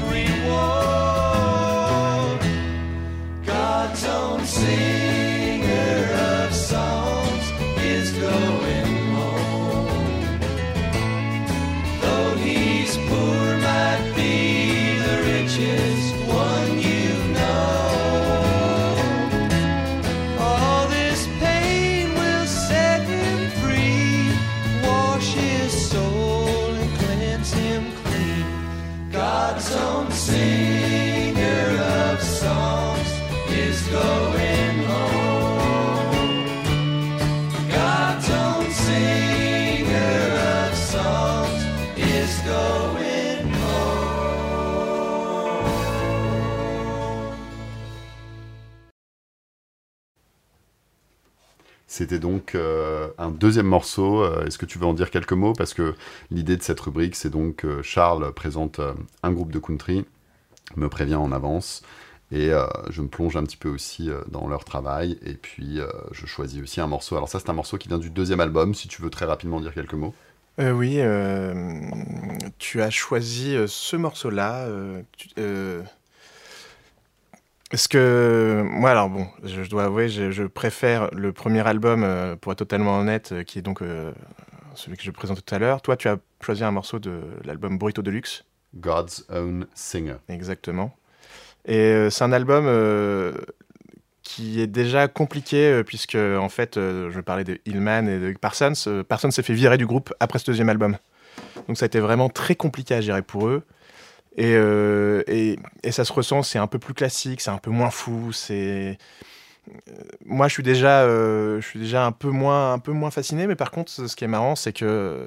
reward. God's own singer of songs is going home. Though he's poor, might be the richest one you know. All this pain will set him free, wash his soul and cleanse him clean. God's own singer of songs is going home. God's own singer of songs is going home. C'était donc euh, un deuxième morceau. Euh, Est-ce que tu veux en dire quelques mots? Parce que l'idée de cette rubrique, c'est donc euh, Charles présente euh, un groupe de country, me prévient en avance, et euh, je me plonge un petit peu aussi euh, dans leur travail, et puis euh, je choisis aussi un morceau. Alors ça, c'est un morceau qui vient du deuxième album, si tu veux très rapidement dire quelques mots. Euh, oui, euh, tu as choisi euh, ce morceau-là. Euh, tu- euh, Est-ce que moi, alors bon, je, je dois avouer, je, je préfère le premier album, euh, pour être totalement honnête, euh, qui est donc euh, celui que je présente tout à l'heure. Toi, tu as choisi un morceau de l'album Burrito Deluxe. God's Own Singer. Exactement. Et euh, c'est un album euh, qui est déjà compliqué, euh, puisque en fait, euh, je parlais de Hillman et de Parsons. Euh, Parsons s'est fait virer du groupe après ce deuxième album. Donc ça a été vraiment très compliqué à gérer pour eux. Et, euh, et, et ça se ressent, c'est un peu plus classique, c'est un peu moins fou. C'est... euh, Moi, je suis déjà, euh, je suis déjà un peu moins, un peu moins fasciné, mais par contre, ce qui est marrant, c'est que euh,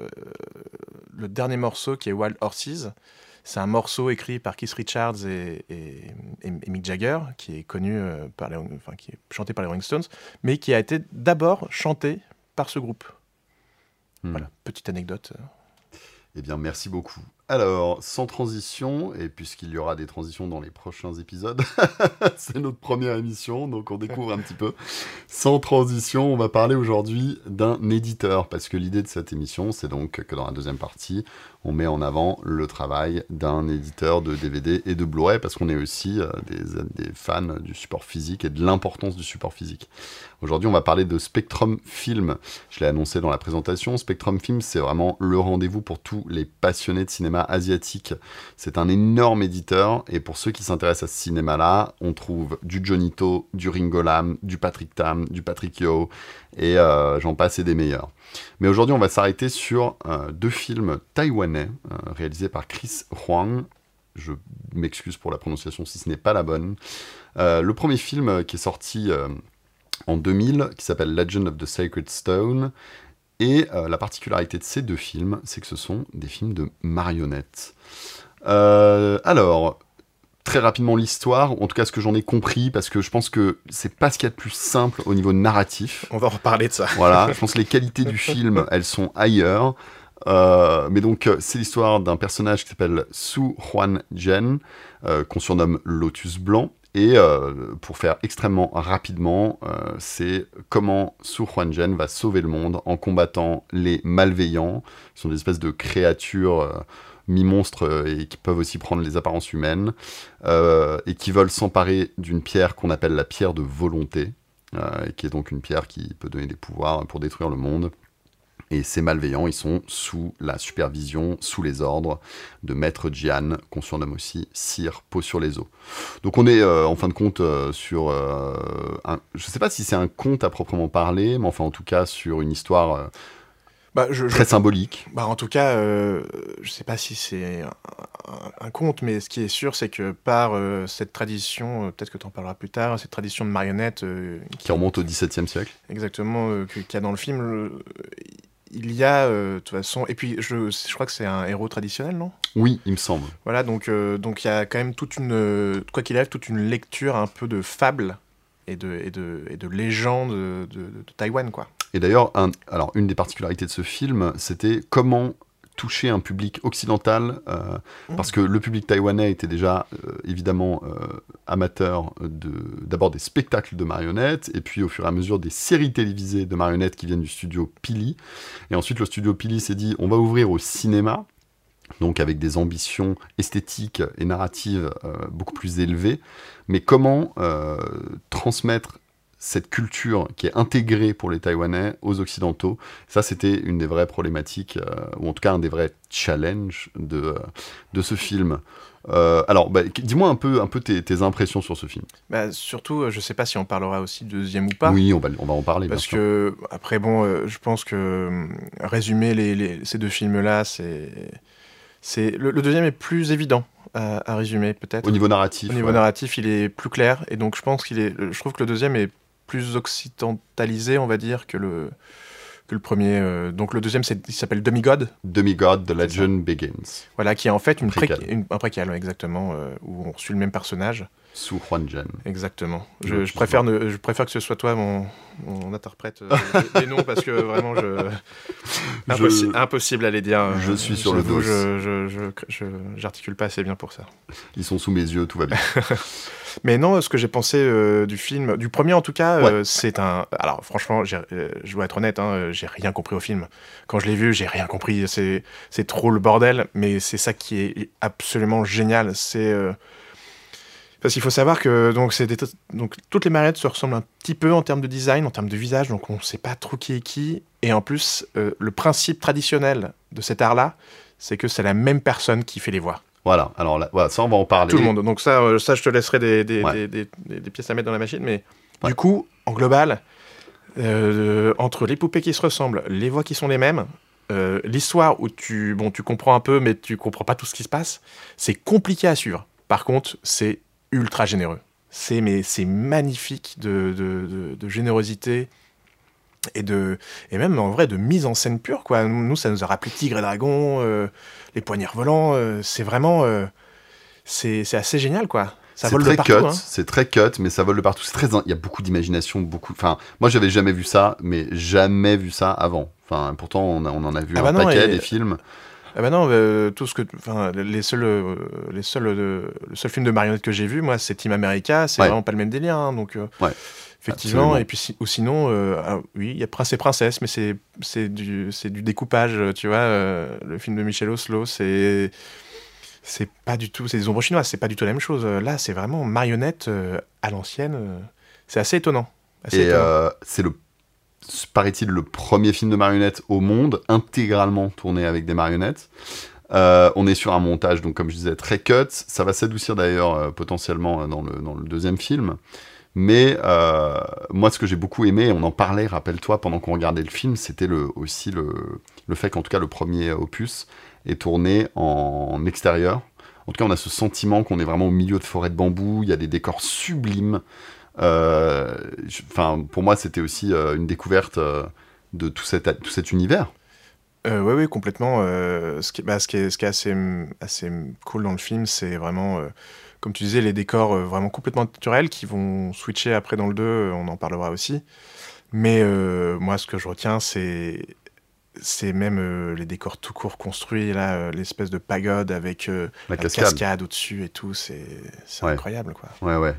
le dernier morceau, qui est Wild Horses, c'est un morceau écrit par Keith Richards et, et, et- et Mick Jagger, qui est connu euh, par les, enfin, qui est chanté par les Rolling Stones, mais qui a été d'abord chanté par ce groupe. Hmm. Voilà, petite anecdote. Eh bien, merci beaucoup. Alors, sans transition, et puisqu'il y aura des transitions dans les prochains épisodes, c'est notre première émission, donc on découvre un petit peu. Sans transition, on va parler aujourd'hui d'un éditeur, parce que l'idée de cette émission, c'est donc que dans la deuxième partie, on met en avant le travail d'un éditeur de D V D et de Blu-ray, parce qu'on est aussi euh, des, des fans du support physique et de l'importance du support physique. Aujourd'hui, on va parler de Spectrum Film. Je l'ai annoncé dans la présentation. Spectrum Film, c'est vraiment le rendez-vous pour tous les passionnés de cinéma asiatique. C'est un énorme éditeur, et pour ceux qui s'intéressent à ce cinéma-là, on trouve du Johnny To, du Ringo Lam, du Patrick Tam, du Patrick Yeo, et euh, j'en passe et des meilleurs. Mais aujourd'hui, on va s'arrêter sur euh, deux films taïwanais, euh, réalisés par Chris Huang. Je m'excuse pour la prononciation si ce n'est pas la bonne. Euh, le premier film euh, qui est sorti euh, en deux mille, qui s'appelle Legend of the Sacred Stone. Et euh, la particularité de ces deux films, c'est que ce sont des films de marionnettes. Euh, alors, très rapidement l'histoire, en tout cas ce que j'en ai compris, parce que je pense que c'est pas ce qu'il y a de plus simple au niveau narratif. On va en reparler de ça. Voilà, je pense que les qualités du film, elles sont ailleurs. Euh, mais donc, euh, c'est l'histoire d'un personnage qui s'appelle Su Huan Zhen, euh, qu'on surnomme Lotus Blanc. Et euh, pour faire extrêmement rapidement, euh, c'est comment Su Huan Zhen va sauver le monde en combattant les malveillants. Ce sont des espèces de créatures euh, mi-monstres euh, et qui peuvent aussi prendre les apparences humaines, euh, et qui veulent s'emparer d'une pierre qu'on appelle la pierre de volonté, euh, et qui est donc une pierre qui peut donner des pouvoirs pour détruire le monde. Et ces malveillants, ils sont sous la supervision, sous les ordres de Maître Jian, qu'on surnomme aussi Sire Peau sur les os. Donc on est, euh, en fin de compte, euh, sur... Euh, un, je ne sais pas si c'est un conte à proprement parler, mais enfin, en tout cas, sur une histoire euh, bah, je, très je, symbolique. Bah, en tout cas, euh, je ne sais pas si c'est un, un, un conte, mais ce qui est sûr, c'est que par euh, cette tradition, euh, peut-être que tu en parleras plus tard, cette tradition de marionnettes... Euh, qui, qui remonte au dix-septième siècle. Exactement, euh, qu'il y a dans le film... Euh, il y a, euh, de toute façon... Et puis, je, je crois que c'est un héros traditionnel, non ? Oui, il me semble. Voilà, donc euh, donc il y a quand même toute une... Euh, quoi qu'il arrive, toute une lecture un peu de fable et de, et de, et de légende de, de, de Taïwan, quoi. Et d'ailleurs, un, alors, une des particularités de ce film, c'était comment toucher un public occidental, euh, mmh. parce que le public taïwanais était déjà, euh, évidemment, euh, amateur de, d'abord des spectacles de marionnettes, et puis au fur et à mesure des séries télévisées de marionnettes qui viennent du studio Pili. Et ensuite, le studio Pili s'est dit, on va ouvrir au cinéma, donc avec des ambitions esthétiques et narratives euh, beaucoup plus élevées, mais comment euh, transmettre cette culture qui est intégrée pour les Taïwanais aux Occidentaux. Ça, c'était une des vraies problématiques, euh, ou en tout cas un des vrais challenges de, euh, de ce film. Euh, alors, bah, dis-moi un peu, un peu tes, tes impressions sur ce film. Bah, surtout, je ne sais pas si on parlera aussi de deuxième ou pas. Oui, on va, on va en parler, parce bien sûr. que, après, bon, euh, je pense que euh, résumer les, les, ces deux films-là, c'est... c'est le, le deuxième est plus évident à, à résumer, peut-être. Au niveau narratif. Au niveau ouais. narratif, il est plus clair, et donc je pense qu'il est... Je trouve que le deuxième est plus occidentalisé, on va dire, que le, que le premier. Euh, donc le deuxième, c'est, il s'appelle Demigod. Demigod, The Legend Begins. Voilà, qui est en fait une préquelle. Pré- une, un préquel, exactement, euh, où on suit le même personnage. Su Huanzhen. Exactement. Je, je, préfère ne, je préfère que ce soit toi mon, mon interprète euh, des, des noms, parce que vraiment, je... Impossi- je... impossible à les dire. Je suis sur le dos. Je, je, je, je, j'articule pas assez bien pour ça. Ils sont sous mes yeux, tout va bien. Mais non, ce que j'ai pensé euh, du film, du premier en tout cas, euh, ouais. c'est un... Alors franchement, j'ai, euh, je dois être honnête, hein, j'ai rien compris au film. Quand je l'ai vu, j'ai rien compris. C'est, c'est trop le bordel, mais c'est ça qui est absolument génial. C'est... Euh... Parce qu'il faut savoir que donc, c'est des t- donc, toutes les marionnettes se ressemblent un petit peu en termes de design, en termes de visage, donc on ne sait pas trop qui est qui. Et en plus, euh, le principe traditionnel de cet art-là, c'est que c'est la même personne qui fait les voix. Voilà, alors là, voilà, ça on va en parler. Tout le monde. Donc ça, euh, ça je te laisserai des, des, ouais. des, des, des, des pièces à mettre dans la machine. Mais ouais. du coup, en global, euh, entre les poupées qui se ressemblent, les voix qui sont les mêmes, euh, l'histoire où tu, bon, tu comprends un peu, mais tu comprends pas tout ce qui se passe, c'est compliqué à suivre. Par contre, c'est ultra généreux. C'est, mais c'est magnifique de, de, de, de générosité et, de, et même en vrai de mise en scène pure, quoi. Nous, ça nous a rappelé Tigre et Dragon, euh, les poignards volants, euh, c'est vraiment... Euh, c'est, c'est assez génial, quoi. Ça c'est vole très de partout. Cut, hein. C'est très cut, mais ça vole de partout. C'est très, il y a beaucoup d'imagination, beaucoup... Enfin, moi, j'avais jamais vu ça, mais jamais vu ça avant. Enfin, pourtant, on, a, on en a vu ah un bah non, paquet, et... des films... Ah bah non, euh, tout ce que, enfin, les seuls, euh, les seuls, euh, le seul film de marionnettes que j'ai vu, moi, c'est Team America. C'est ouais. vraiment pas le même délire, hein, donc euh, ouais. effectivement. Absolument. Et puis si, ou sinon, euh, ah, oui, il y a Prince et Princesse, mais c'est, c'est du, c'est du découpage, tu vois. Euh, le film de Michel Oslo, c'est, c'est pas du tout, c'est des ombres chinoises, c'est pas du tout la même chose. Là, c'est vraiment marionnette euh, à l'ancienne. Euh, c'est assez étonnant. Assez Et étonnant. euh, c'est le paraît-il le premier film de marionnettes au monde intégralement tourné avec des marionnettes. Euh, on est sur un montage, donc comme je disais, très cut. Ça va s'adoucir d'ailleurs euh, potentiellement dans le, dans le deuxième film. Mais euh, moi, ce que j'ai beaucoup aimé, on en parlait, rappelle-toi, pendant qu'on regardait le film, c'était le, aussi le, le fait qu'en tout cas le premier opus est tourné en extérieur. En tout cas, on a ce sentiment qu'on est vraiment au milieu de forêts de bambou. Il y a des décors sublimes. Euh, enfin, pour moi, c'était aussi euh, une découverte euh, de tout cet, tout cet univers. Euh, oui, oui, complètement. Euh, ce, qui, bah, ce, qui est, ce qui est assez, assez cool dans le film, c'est vraiment, euh, comme tu disais, les décors euh, vraiment complètement naturels qui vont switcher après dans le deux, on en parlera aussi. Mais euh, moi, ce que je retiens, c'est, c'est même euh, les décors tout court construits, là, euh, l'espèce de pagode avec euh, la, la cascade. cascade au-dessus et tout, c'est, c'est ouais. incroyable, quoi. Ouais, ouais.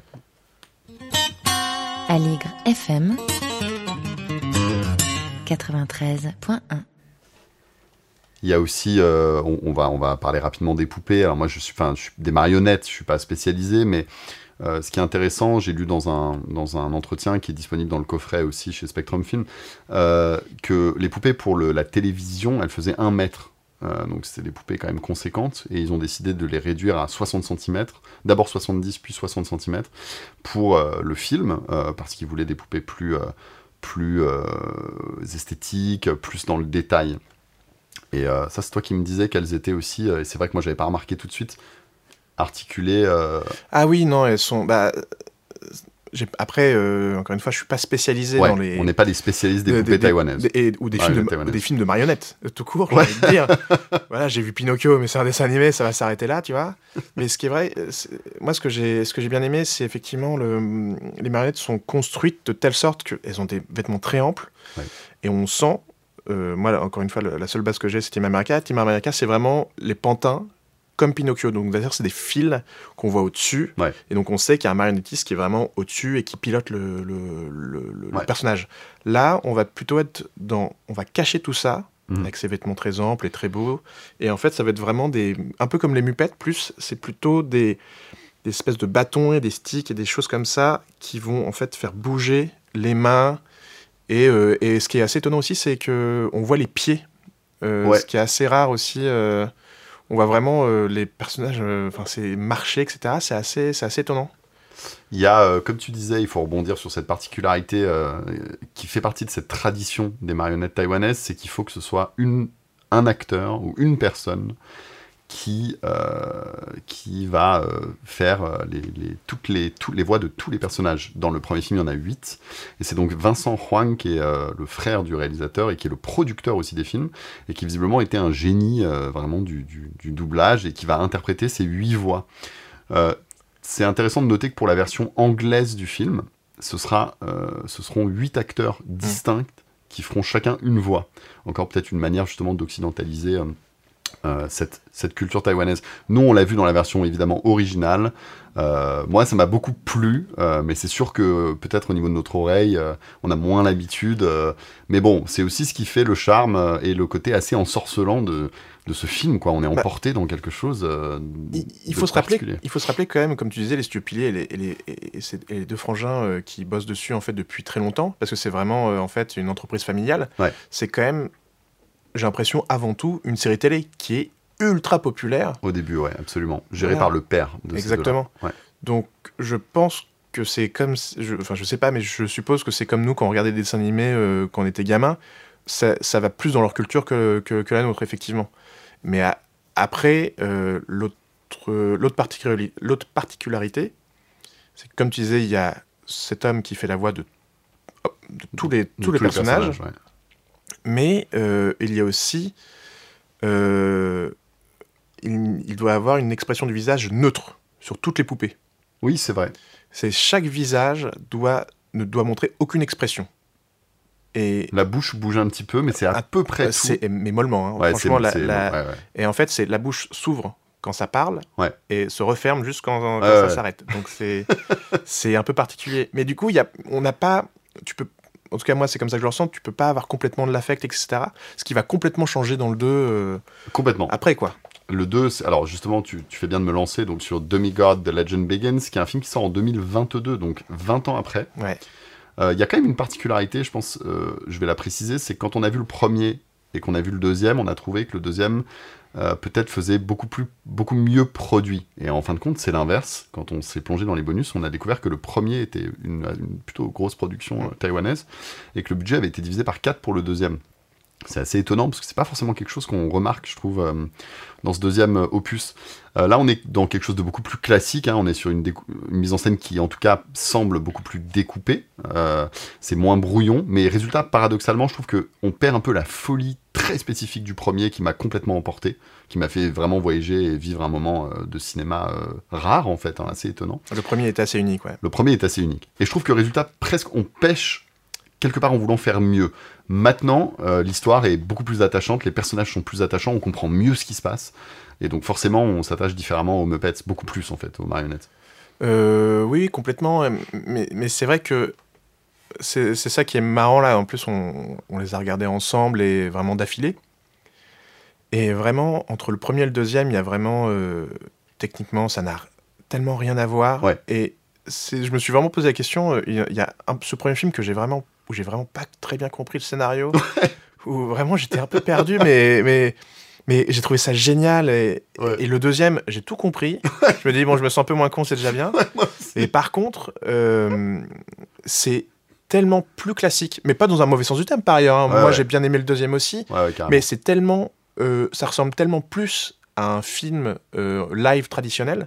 Aligre F M quatre-vingt-treize point un. Il y a aussi, euh, on, on, va, on va parler rapidement des poupées. Alors moi, je suis, enfin, je suis des marionnettes, je suis pas spécialisé, mais euh, ce qui est intéressant, j'ai lu dans un, dans un entretien qui est disponible dans le coffret aussi chez Spectrum Film, euh, que les poupées pour le, la télévision, elles faisaient un mètre. Euh, donc c'était des poupées quand même conséquentes, et ils ont décidé de les réduire à soixante centimètres, d'abord soixante-dix puis soixante centimètres pour euh, le film, euh, parce qu'ils voulaient des poupées plus, euh, plus euh, esthétiques, plus dans le détail. Et euh, ça c'est toi qui me disais qu'elles étaient aussi, euh, et c'est vrai que moi j'avais pas remarqué tout de suite, articulées. Euh... Ah oui, non, elles sont... Bah, j'ai... Après, euh, encore une fois, je suis pas spécialisé ouais, dans les... on n'est pas des spécialistes des, des poupées des, taïwanaises. Des, et, ou des, films de, des films de marionnettes, tout court, j'ai ouais. envie de dire. Voilà, j'ai vu Pinocchio, mais c'est un dessin animé, ça va s'arrêter là, tu vois. Mais ce qui est vrai, c'est... moi, ce que, j'ai, ce que j'ai bien aimé, c'est effectivement, le... les marionnettes sont construites de telle sorte qu'elles ont des vêtements très amples, ouais. Et on sent... Euh, moi, encore une fois, le, la seule base que j'ai, c'est Team America. Team America, c'est vraiment les pantins comme Pinocchio. Donc, d'ailleurs, c'est des fils qu'on voit au-dessus. Ouais. Et donc, on sait qu'il y a un marionnettiste qui est vraiment au-dessus et qui pilote le, le, le, le, ouais. le personnage. Là, on va plutôt être dans... On va cacher tout ça, mmh. avec ses vêtements très amples et très beaux. Et en fait, ça va être vraiment des... Un peu comme les Muppets, plus, c'est plutôt des... des espèces de bâtons et des sticks et des choses comme ça qui vont, en fait, faire bouger les mains. Et, euh, et ce qui est assez étonnant aussi, c'est qu'on voit les pieds. Euh, ouais. Ce qui est assez rare aussi... Euh, on voit vraiment euh, les personnages, enfin, euh, c'est marcher, et cetera. C'est assez, c'est assez étonnant. Il y a, euh, comme tu disais, il faut rebondir sur cette particularité euh, qui fait partie de cette tradition des marionnettes taïwanaises, c'est qu'il faut que ce soit une, un acteur ou une personne qui, euh, qui va euh, faire euh, les, les, toutes, les, toutes les voix de tous les personnages. Dans le premier film, il y en a huit. Et c'est donc Vincent Huang, qui est euh, le frère du réalisateur et qui est le producteur aussi des films, et qui visiblement était un génie euh, vraiment du, du, du doublage, et qui va interpréter ces huit voix. Euh, c'est intéressant de noter que pour la version anglaise du film, ce, sera, euh, ce seront huit acteurs distincts qui feront chacun une voix. Encore peut-être une manière justement d'occidentaliser... Euh, Euh, cette, cette culture taïwanaise. Nous, on l'a vu dans la version évidemment originale. Euh, moi, ça m'a beaucoup plu, euh, mais c'est sûr que peut-être au niveau de notre oreille, euh, on a moins l'habitude. Euh, mais bon, c'est aussi ce qui fait le charme euh, et le côté assez ensorcelant de, de ce film, quoi. On est emporté bah, dans quelque chose euh, il, il, faut se rappeler, il faut se rappeler quand même, comme tu disais, les Studio Piliers et les, et les, et et les deux frangins euh, qui bossent dessus en fait depuis très longtemps, parce que c'est vraiment euh, en fait une entreprise familiale. Ouais. C'est quand même... j'ai l'impression, avant tout, une série télé qui est ultra populaire. Au début, ouais, absolument. Gérée voilà. par le père de Exactement. Ouais. Donc, je pense que c'est comme... Je, enfin, je sais pas, mais je suppose que c'est comme nous, quand on regardait des dessins animés euh, quand on était gamin, ça, ça va plus dans leur culture que, que, que la nôtre, effectivement. Mais à, après, euh, l'autre, l'autre, particulari- l'autre particularité, c'est que, comme tu disais, il y a cet homme qui fait la voix de, de tous les, de tous tous les, les personnages, personnages ouais. Mais euh, il y a aussi... Euh, il, il doit avoir une expression du visage neutre sur toutes les poupées. Oui, c'est vrai. C'est, chaque visage doit, ne doit montrer aucune expression. Et la bouche bouge un petit peu, mais c'est à, à peu près c'est, tout. Mais mollement. Hein. Ouais, Franchement, c'est, la, c'est la... Bon, ouais, ouais. Et en fait, c'est, la bouche s'ouvre quand ça parle ouais. et se referme juste quand, quand ouais, ça ouais. s'arrête. Donc c'est, c'est un peu particulier. Mais du coup, y a, on n'a pas... Tu peux... En tout cas, moi, c'est comme ça que je le ressens. Tu peux pas avoir complètement de l'affect, et cetera. Ce qui va complètement changer dans le deux. Euh... Complètement. Après, quoi. Le deux, c'est... alors justement, tu, tu fais bien de me lancer donc, sur Demigod, The Legend Begins, qui est un film qui sort en deux mille vingt-deux, donc vingt ans après. Ouais. Il euh, y a quand même une particularité, je pense, euh, je vais la préciser, c'est que quand on a vu le premier et qu'on a vu le deuxième, on a trouvé que le deuxième euh, peut-être faisait beaucoup, plus, beaucoup mieux produit. Et en fin de compte, c'est l'inverse. Quand on s'est plongé dans les bonus, on a découvert que le premier était une, une plutôt grosse production euh, taïwanaise et que le budget avait été divisé par quatre pour le deuxième. C'est assez étonnant parce que c'est pas forcément quelque chose qu'on remarque, je trouve, euh, dans ce deuxième euh, opus. Euh, là, on est dans quelque chose de beaucoup plus classique. Hein, on est sur une, décou- une mise en scène qui, en tout cas, semble beaucoup plus découpée. Euh, c'est moins brouillon, mais résultat, paradoxalement, je trouve que on perd un peu la folie très spécifique du premier qui m'a complètement emporté, qui m'a fait vraiment voyager et vivre un moment euh, de cinéma euh, rare, en fait, hein, assez étonnant. Le premier est assez unique, ouais. Le premier est assez unique. Et je trouve que résultat, presque, on pêche quelque part en voulant faire mieux. Maintenant, euh, l'histoire est beaucoup plus attachante, les personnages sont plus attachants, on comprend mieux ce qui se passe, et donc forcément, on s'attache différemment aux Muppets, beaucoup plus en fait, aux marionnettes. Euh, oui, complètement, mais, mais c'est vrai que c'est, c'est ça qui est marrant là, en plus on, on les a regardés ensemble et vraiment d'affilée, Et vraiment, entre le premier et le deuxième, il y a vraiment... Euh, techniquement, ça n'a tellement rien à voir. Ouais. Et c'est, je me suis vraiment posé la question, euh, il y a, il y a un, ce premier film que j'ai vraiment, où j'ai vraiment pas très bien compris le scénario, Ouais. où vraiment j'étais un peu perdu, mais... mais Mais j'ai trouvé ça génial. Et, Ouais. et le deuxième, j'ai tout compris. Je me dis, bon, je me sens un peu moins con, c'est déjà bien. Et par contre, euh, c'est tellement plus classique. Mais pas dans un mauvais sens du terme, par ailleurs. Hein. Ouais, Moi, ouais. j'ai bien aimé le deuxième aussi. Ouais, ouais, carrément. Mais c'est tellement... euh, ça ressemble tellement plus à un film euh, live traditionnel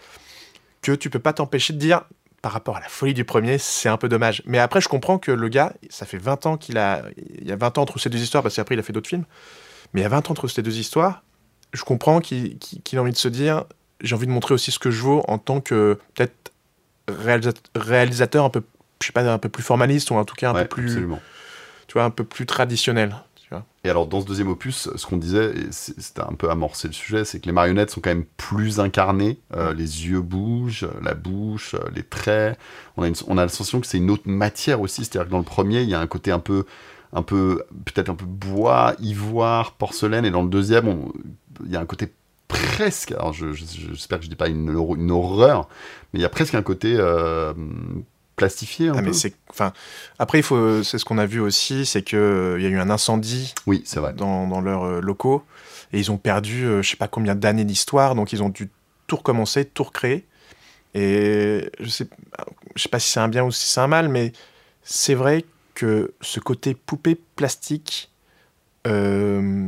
que tu peux pas t'empêcher de dire... Par rapport à la folie du premier, c'est un peu dommage. Mais après, je comprends que le gars, ça fait vingt ans qu'il a... Il y a vingt ans entre ces deux histoires, parce qu'après, il a fait d'autres films. Mais il y a vingt ans entre ces deux histoires, je comprends qu'il, qu'il a envie de se dire j'ai envie de montrer aussi ce que je vaux en tant que peut-être réalisa- réalisateur un peu, je sais pas, un peu plus formaliste ou en tout cas un Ouais, peu plus, absolument. tu vois, un peu plus traditionnel. Tu vois. Et alors, dans ce deuxième opus, ce qu'on disait, et c'est- c'était un peu amorcé le sujet, c'est que les marionnettes sont quand même plus incarnées. Euh, Ouais. Les yeux bougent, la bouche, euh, les traits. On a, une, on a la sensation que c'est une autre matière aussi. C'est-à-dire que dans le premier, il y a un côté un peu, un peu peut-être un peu bois, ivoire, porcelaine. Et dans le deuxième, on- il y a un côté presque, alors je, je- j'espère que je dis pas une, hor- une horreur, mais il y a presque un côté euh, plastifié un Ah, peu. mais c'est, enfin, après, il faut, c'est ce qu'on a vu aussi, c'est qu'il euh, y a eu un incendie Oui, c'est vrai. dans, dans leurs euh, locaux et ils ont perdu euh, je sais pas combien d'années d'histoire, donc ils ont dû tout recommencer, tout recréer. Et je sais, je sais pas si c'est un bien ou si c'est un mal, mais c'est vrai que ce côté poupée plastique, euh,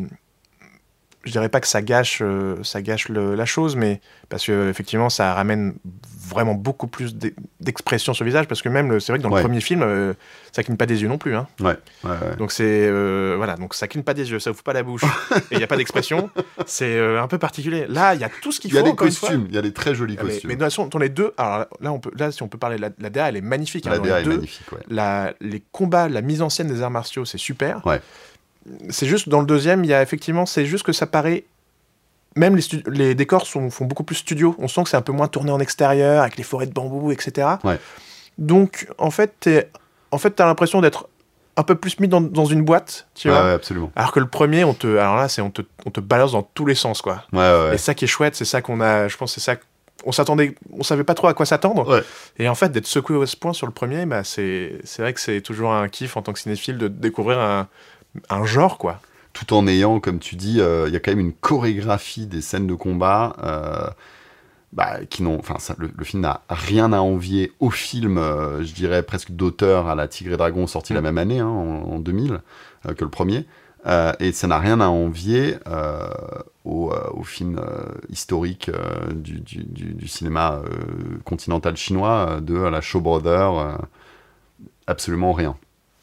je dirais pas que ça gâche, euh, ça gâche le- la chose, mais parce que effectivement ça ramène vraiment beaucoup plus d'e- d'expression sur le visage, parce que même le- c'est vrai que dans Ouais. le premier film, euh, ça cligne pas des yeux non plus, hein. Ouais, ouais, ouais. Donc c'est euh, voilà, donc ça cligne pas des yeux, ça ouvre pas la bouche, et il y a pas d'expression. C'est euh, un peu particulier. Là, il y a tout ce qu'il Il faut. y a des encore une fois. costumes, il y a des très jolis Ah, mais, costumes. mais de toute façon, dans les deux, alors là, on peut, là, si on peut parler, la, la D A, elle est magnifique. hein, La dans D A les est deux, magnifique, ouais. la- les combats, la mise en scène des arts martiaux, c'est super. Ouais. C'est juste, dans le deuxième, il y a effectivement, c'est juste que ça paraît... Même les, stu- les décors sont, font beaucoup plus studio. On sent que c'est un peu moins tourné en extérieur, avec les forêts de bambou, et cetera. Ouais. Donc, en fait, t'es, en fait, t'as l'impression d'être un peu plus mis dans, dans une boîte, tu Ouais, vois. ouais, absolument. Alors que le premier, on te, alors là, c'est on te, on te balance dans tous les sens, quoi. Ouais, ouais, ouais. Et ça qui est chouette, c'est ça qu'on a, je pense, c'est ça. On s'attendait, on savait pas trop à quoi s'attendre. Ouais. Et en fait, d'être secoué à ce point sur le premier, bah, c'est, c'est vrai que c'est toujours un kiff en tant que cinéphile de découvrir un, un genre, quoi. Tout en ayant, comme tu dis, euh, il y a quand même une chorégraphie des scènes de combat euh, bah, qui n'ont, enfin, ça, le, le film n'a rien à envier au film, euh, je dirais presque d'auteur à la Tigre et Dragon sorti Mm. la même année, hein, en, en deux mille, euh, que le premier. Euh, et ça n'a rien à envier euh, au, euh, au film euh, historique euh, du, du, du, du cinéma euh, continental chinois euh, de la Shaw Brothers. Euh, absolument rien.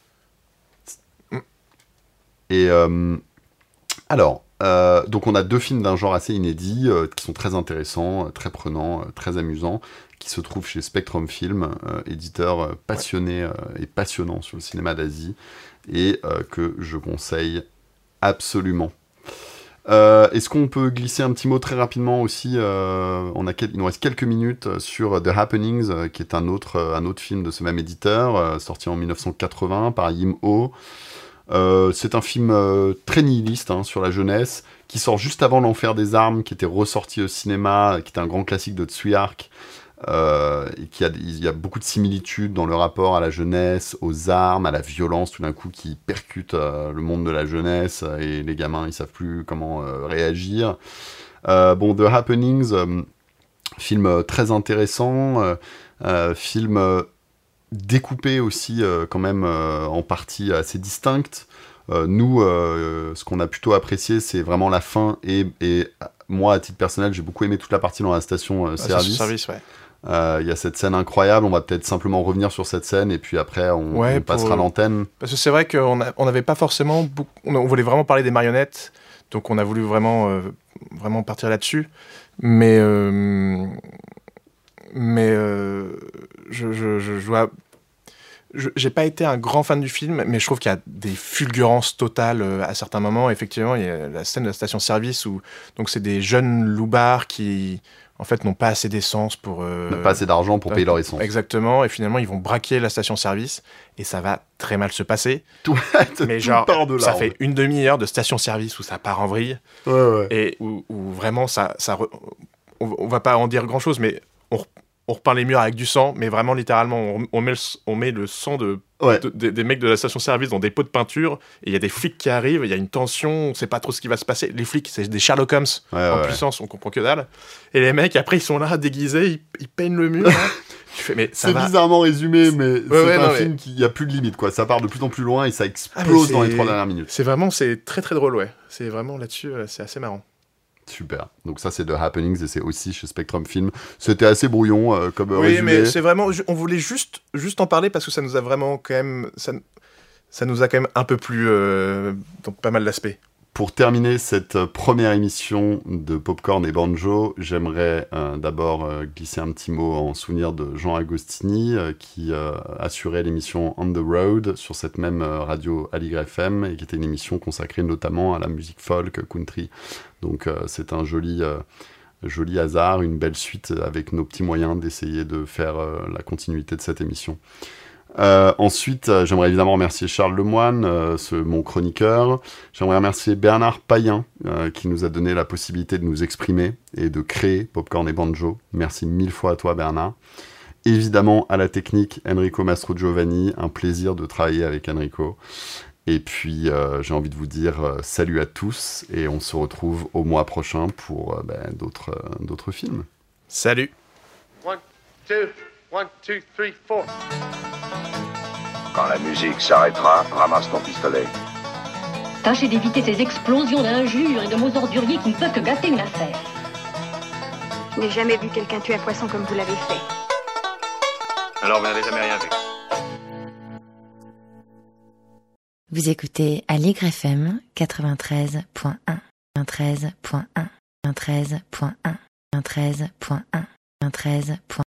Et euh, alors, euh, donc on a deux films d'un genre assez inédit, euh, qui sont très intéressants, euh, très prenants, euh, très amusants, qui se trouvent chez Spectrum Film, euh, éditeur euh, passionné euh, et passionnant sur le cinéma d'Asie, et euh, que je conseille absolument. Euh, est-ce qu'on peut glisser un petit mot très rapidement aussi, euh, on a quel- il nous reste quelques minutes, euh, sur The Happenings, euh, qui est un autre, euh, un autre film de ce même éditeur, euh, sorti en dix-neuf cent quatre-vingts par Yim Ho. Euh, c'est un film euh, très nihiliste, hein, sur la jeunesse, qui sort juste avant L'Enfer des Armes, qui était ressorti au cinéma, qui était un grand classique de Tsui Hark, euh, et qui a, il y a beaucoup de similitudes dans le rapport à la jeunesse, aux armes, à la violence, tout d'un coup, qui percute euh, le monde de la jeunesse, et les gamins, ils savent plus comment euh, réagir. Euh, bon, The Happenings, euh, film euh, très intéressant, euh, euh, film... Euh, découpé aussi euh, quand même euh, en partie assez distincte. Euh, nous, euh, ce qu'on a plutôt apprécié, c'est vraiment la fin, et, et moi, à titre personnel, j'ai beaucoup aimé toute la partie dans la station euh, Ah, service. service, ouais. Euh, Il y a cette scène incroyable, on va peut-être simplement revenir sur cette scène, et puis après, on, Ouais, on passera pour- l'antenne. Parce que c'est vrai qu'on a- on n'avait pas forcément beaucoup... On, a- on voulait vraiment parler des marionnettes, donc on a voulu vraiment, euh, vraiment partir là-dessus. Mais... euh, mais... euh, je, je, je, je dois... Je, j'ai pas été un grand fan du film, mais je trouve qu'il y a des fulgurances totales euh, à certains moments. Effectivement, il y a la scène de la station-service où donc c'est des jeunes loupards qui... en fait, n'ont pas assez d'essence pour... Euh, n'a pas assez d'argent pour payer leur essence. Exactement, et finalement, ils vont braquer la station-service, et ça va très mal se passer. Tout, mais tout genre, part de là, ça en fait fait. une demi-heure de station-service où ça part en vrille, ouais, ouais. et où, où vraiment, ça, ça re... on, on va pas en dire grand-chose, mais on, on repeint les murs avec du sang, mais vraiment, littéralement, on, on, met, le, on met le sang de... Ouais. De, de, des mecs de la station-service dans des pots de peinture, et il y a des flics qui arrivent, il y a une tension, on sait pas trop ce qui va se passer. Les flics, c'est des Sherlock Holmes ouais, en ouais, puissance, on comprend que dalle. Et les mecs, après, ils sont là, déguisés, ils, ils peignent le mur. Tu fais, mais ça c'est va... bizarrement résumé, mais ouais, c'est ouais, un non, film mais... qui n'y a plus de limite, quoi. Ça part de plus en plus loin et ça explose ah, dans les trois dernières minutes. C'est vraiment, c'est très très drôle, ouais. C'est vraiment là-dessus, c'est assez marrant. Super. Donc ça, c'est The Happenings et c'est aussi chez Spectrum Film. C'était assez brouillon euh, comme oui, résumé. Oui, mais c'est vraiment... On voulait juste, juste en parler parce que ça nous a vraiment quand même... Ça, ça nous a quand même un peu plu euh, dans pas mal d'aspects. Pour terminer cette première émission de Popcorn et Banjo, j'aimerais euh, d'abord euh, glisser un petit mot en souvenir de Jean Agostini, euh, qui euh, assurait l'émission On the Road sur cette même euh, radio Aligre F M, et qui était une émission consacrée notamment à la musique folk, country. Donc euh, c'est un joli, euh, joli hasard, une belle suite avec nos petits moyens d'essayer de faire euh, la continuité de cette émission. Euh, ensuite, euh, j'aimerais évidemment remercier Charles Lemoine, euh, ce, mon chroniqueur. J'aimerais remercier Bernard Payen, euh, qui nous a donné la possibilité de nous exprimer et de créer Popcorn et Banjo. Merci mille fois à toi, Bernard. Évidemment, à la technique, Enrico Mastro Giovanni. Un plaisir de travailler avec Enrico. Et puis, euh, j'ai envie de vous dire euh, salut à tous, et on se retrouve au mois prochain pour euh, ben, d'autres, euh, d'autres films. Salut. One, two, one, two, three, four. Quand la musique s'arrêtera, ramasse ton pistolet. Tâchez d'éviter ces explosions d'injures et de mots orduriers qui ne peuvent que gâter une affaire. Je n'ai jamais vu quelqu'un tuer un poisson comme vous l'avez fait. Alors vous n'avez jamais rien vu. Vous écoutez Aligre F M quatre-vingt-treize point un, quatre-vingt-treize point un, quatre-vingt-treize point un, quatre-vingt-treize point un, quatre-vingt-treize point un.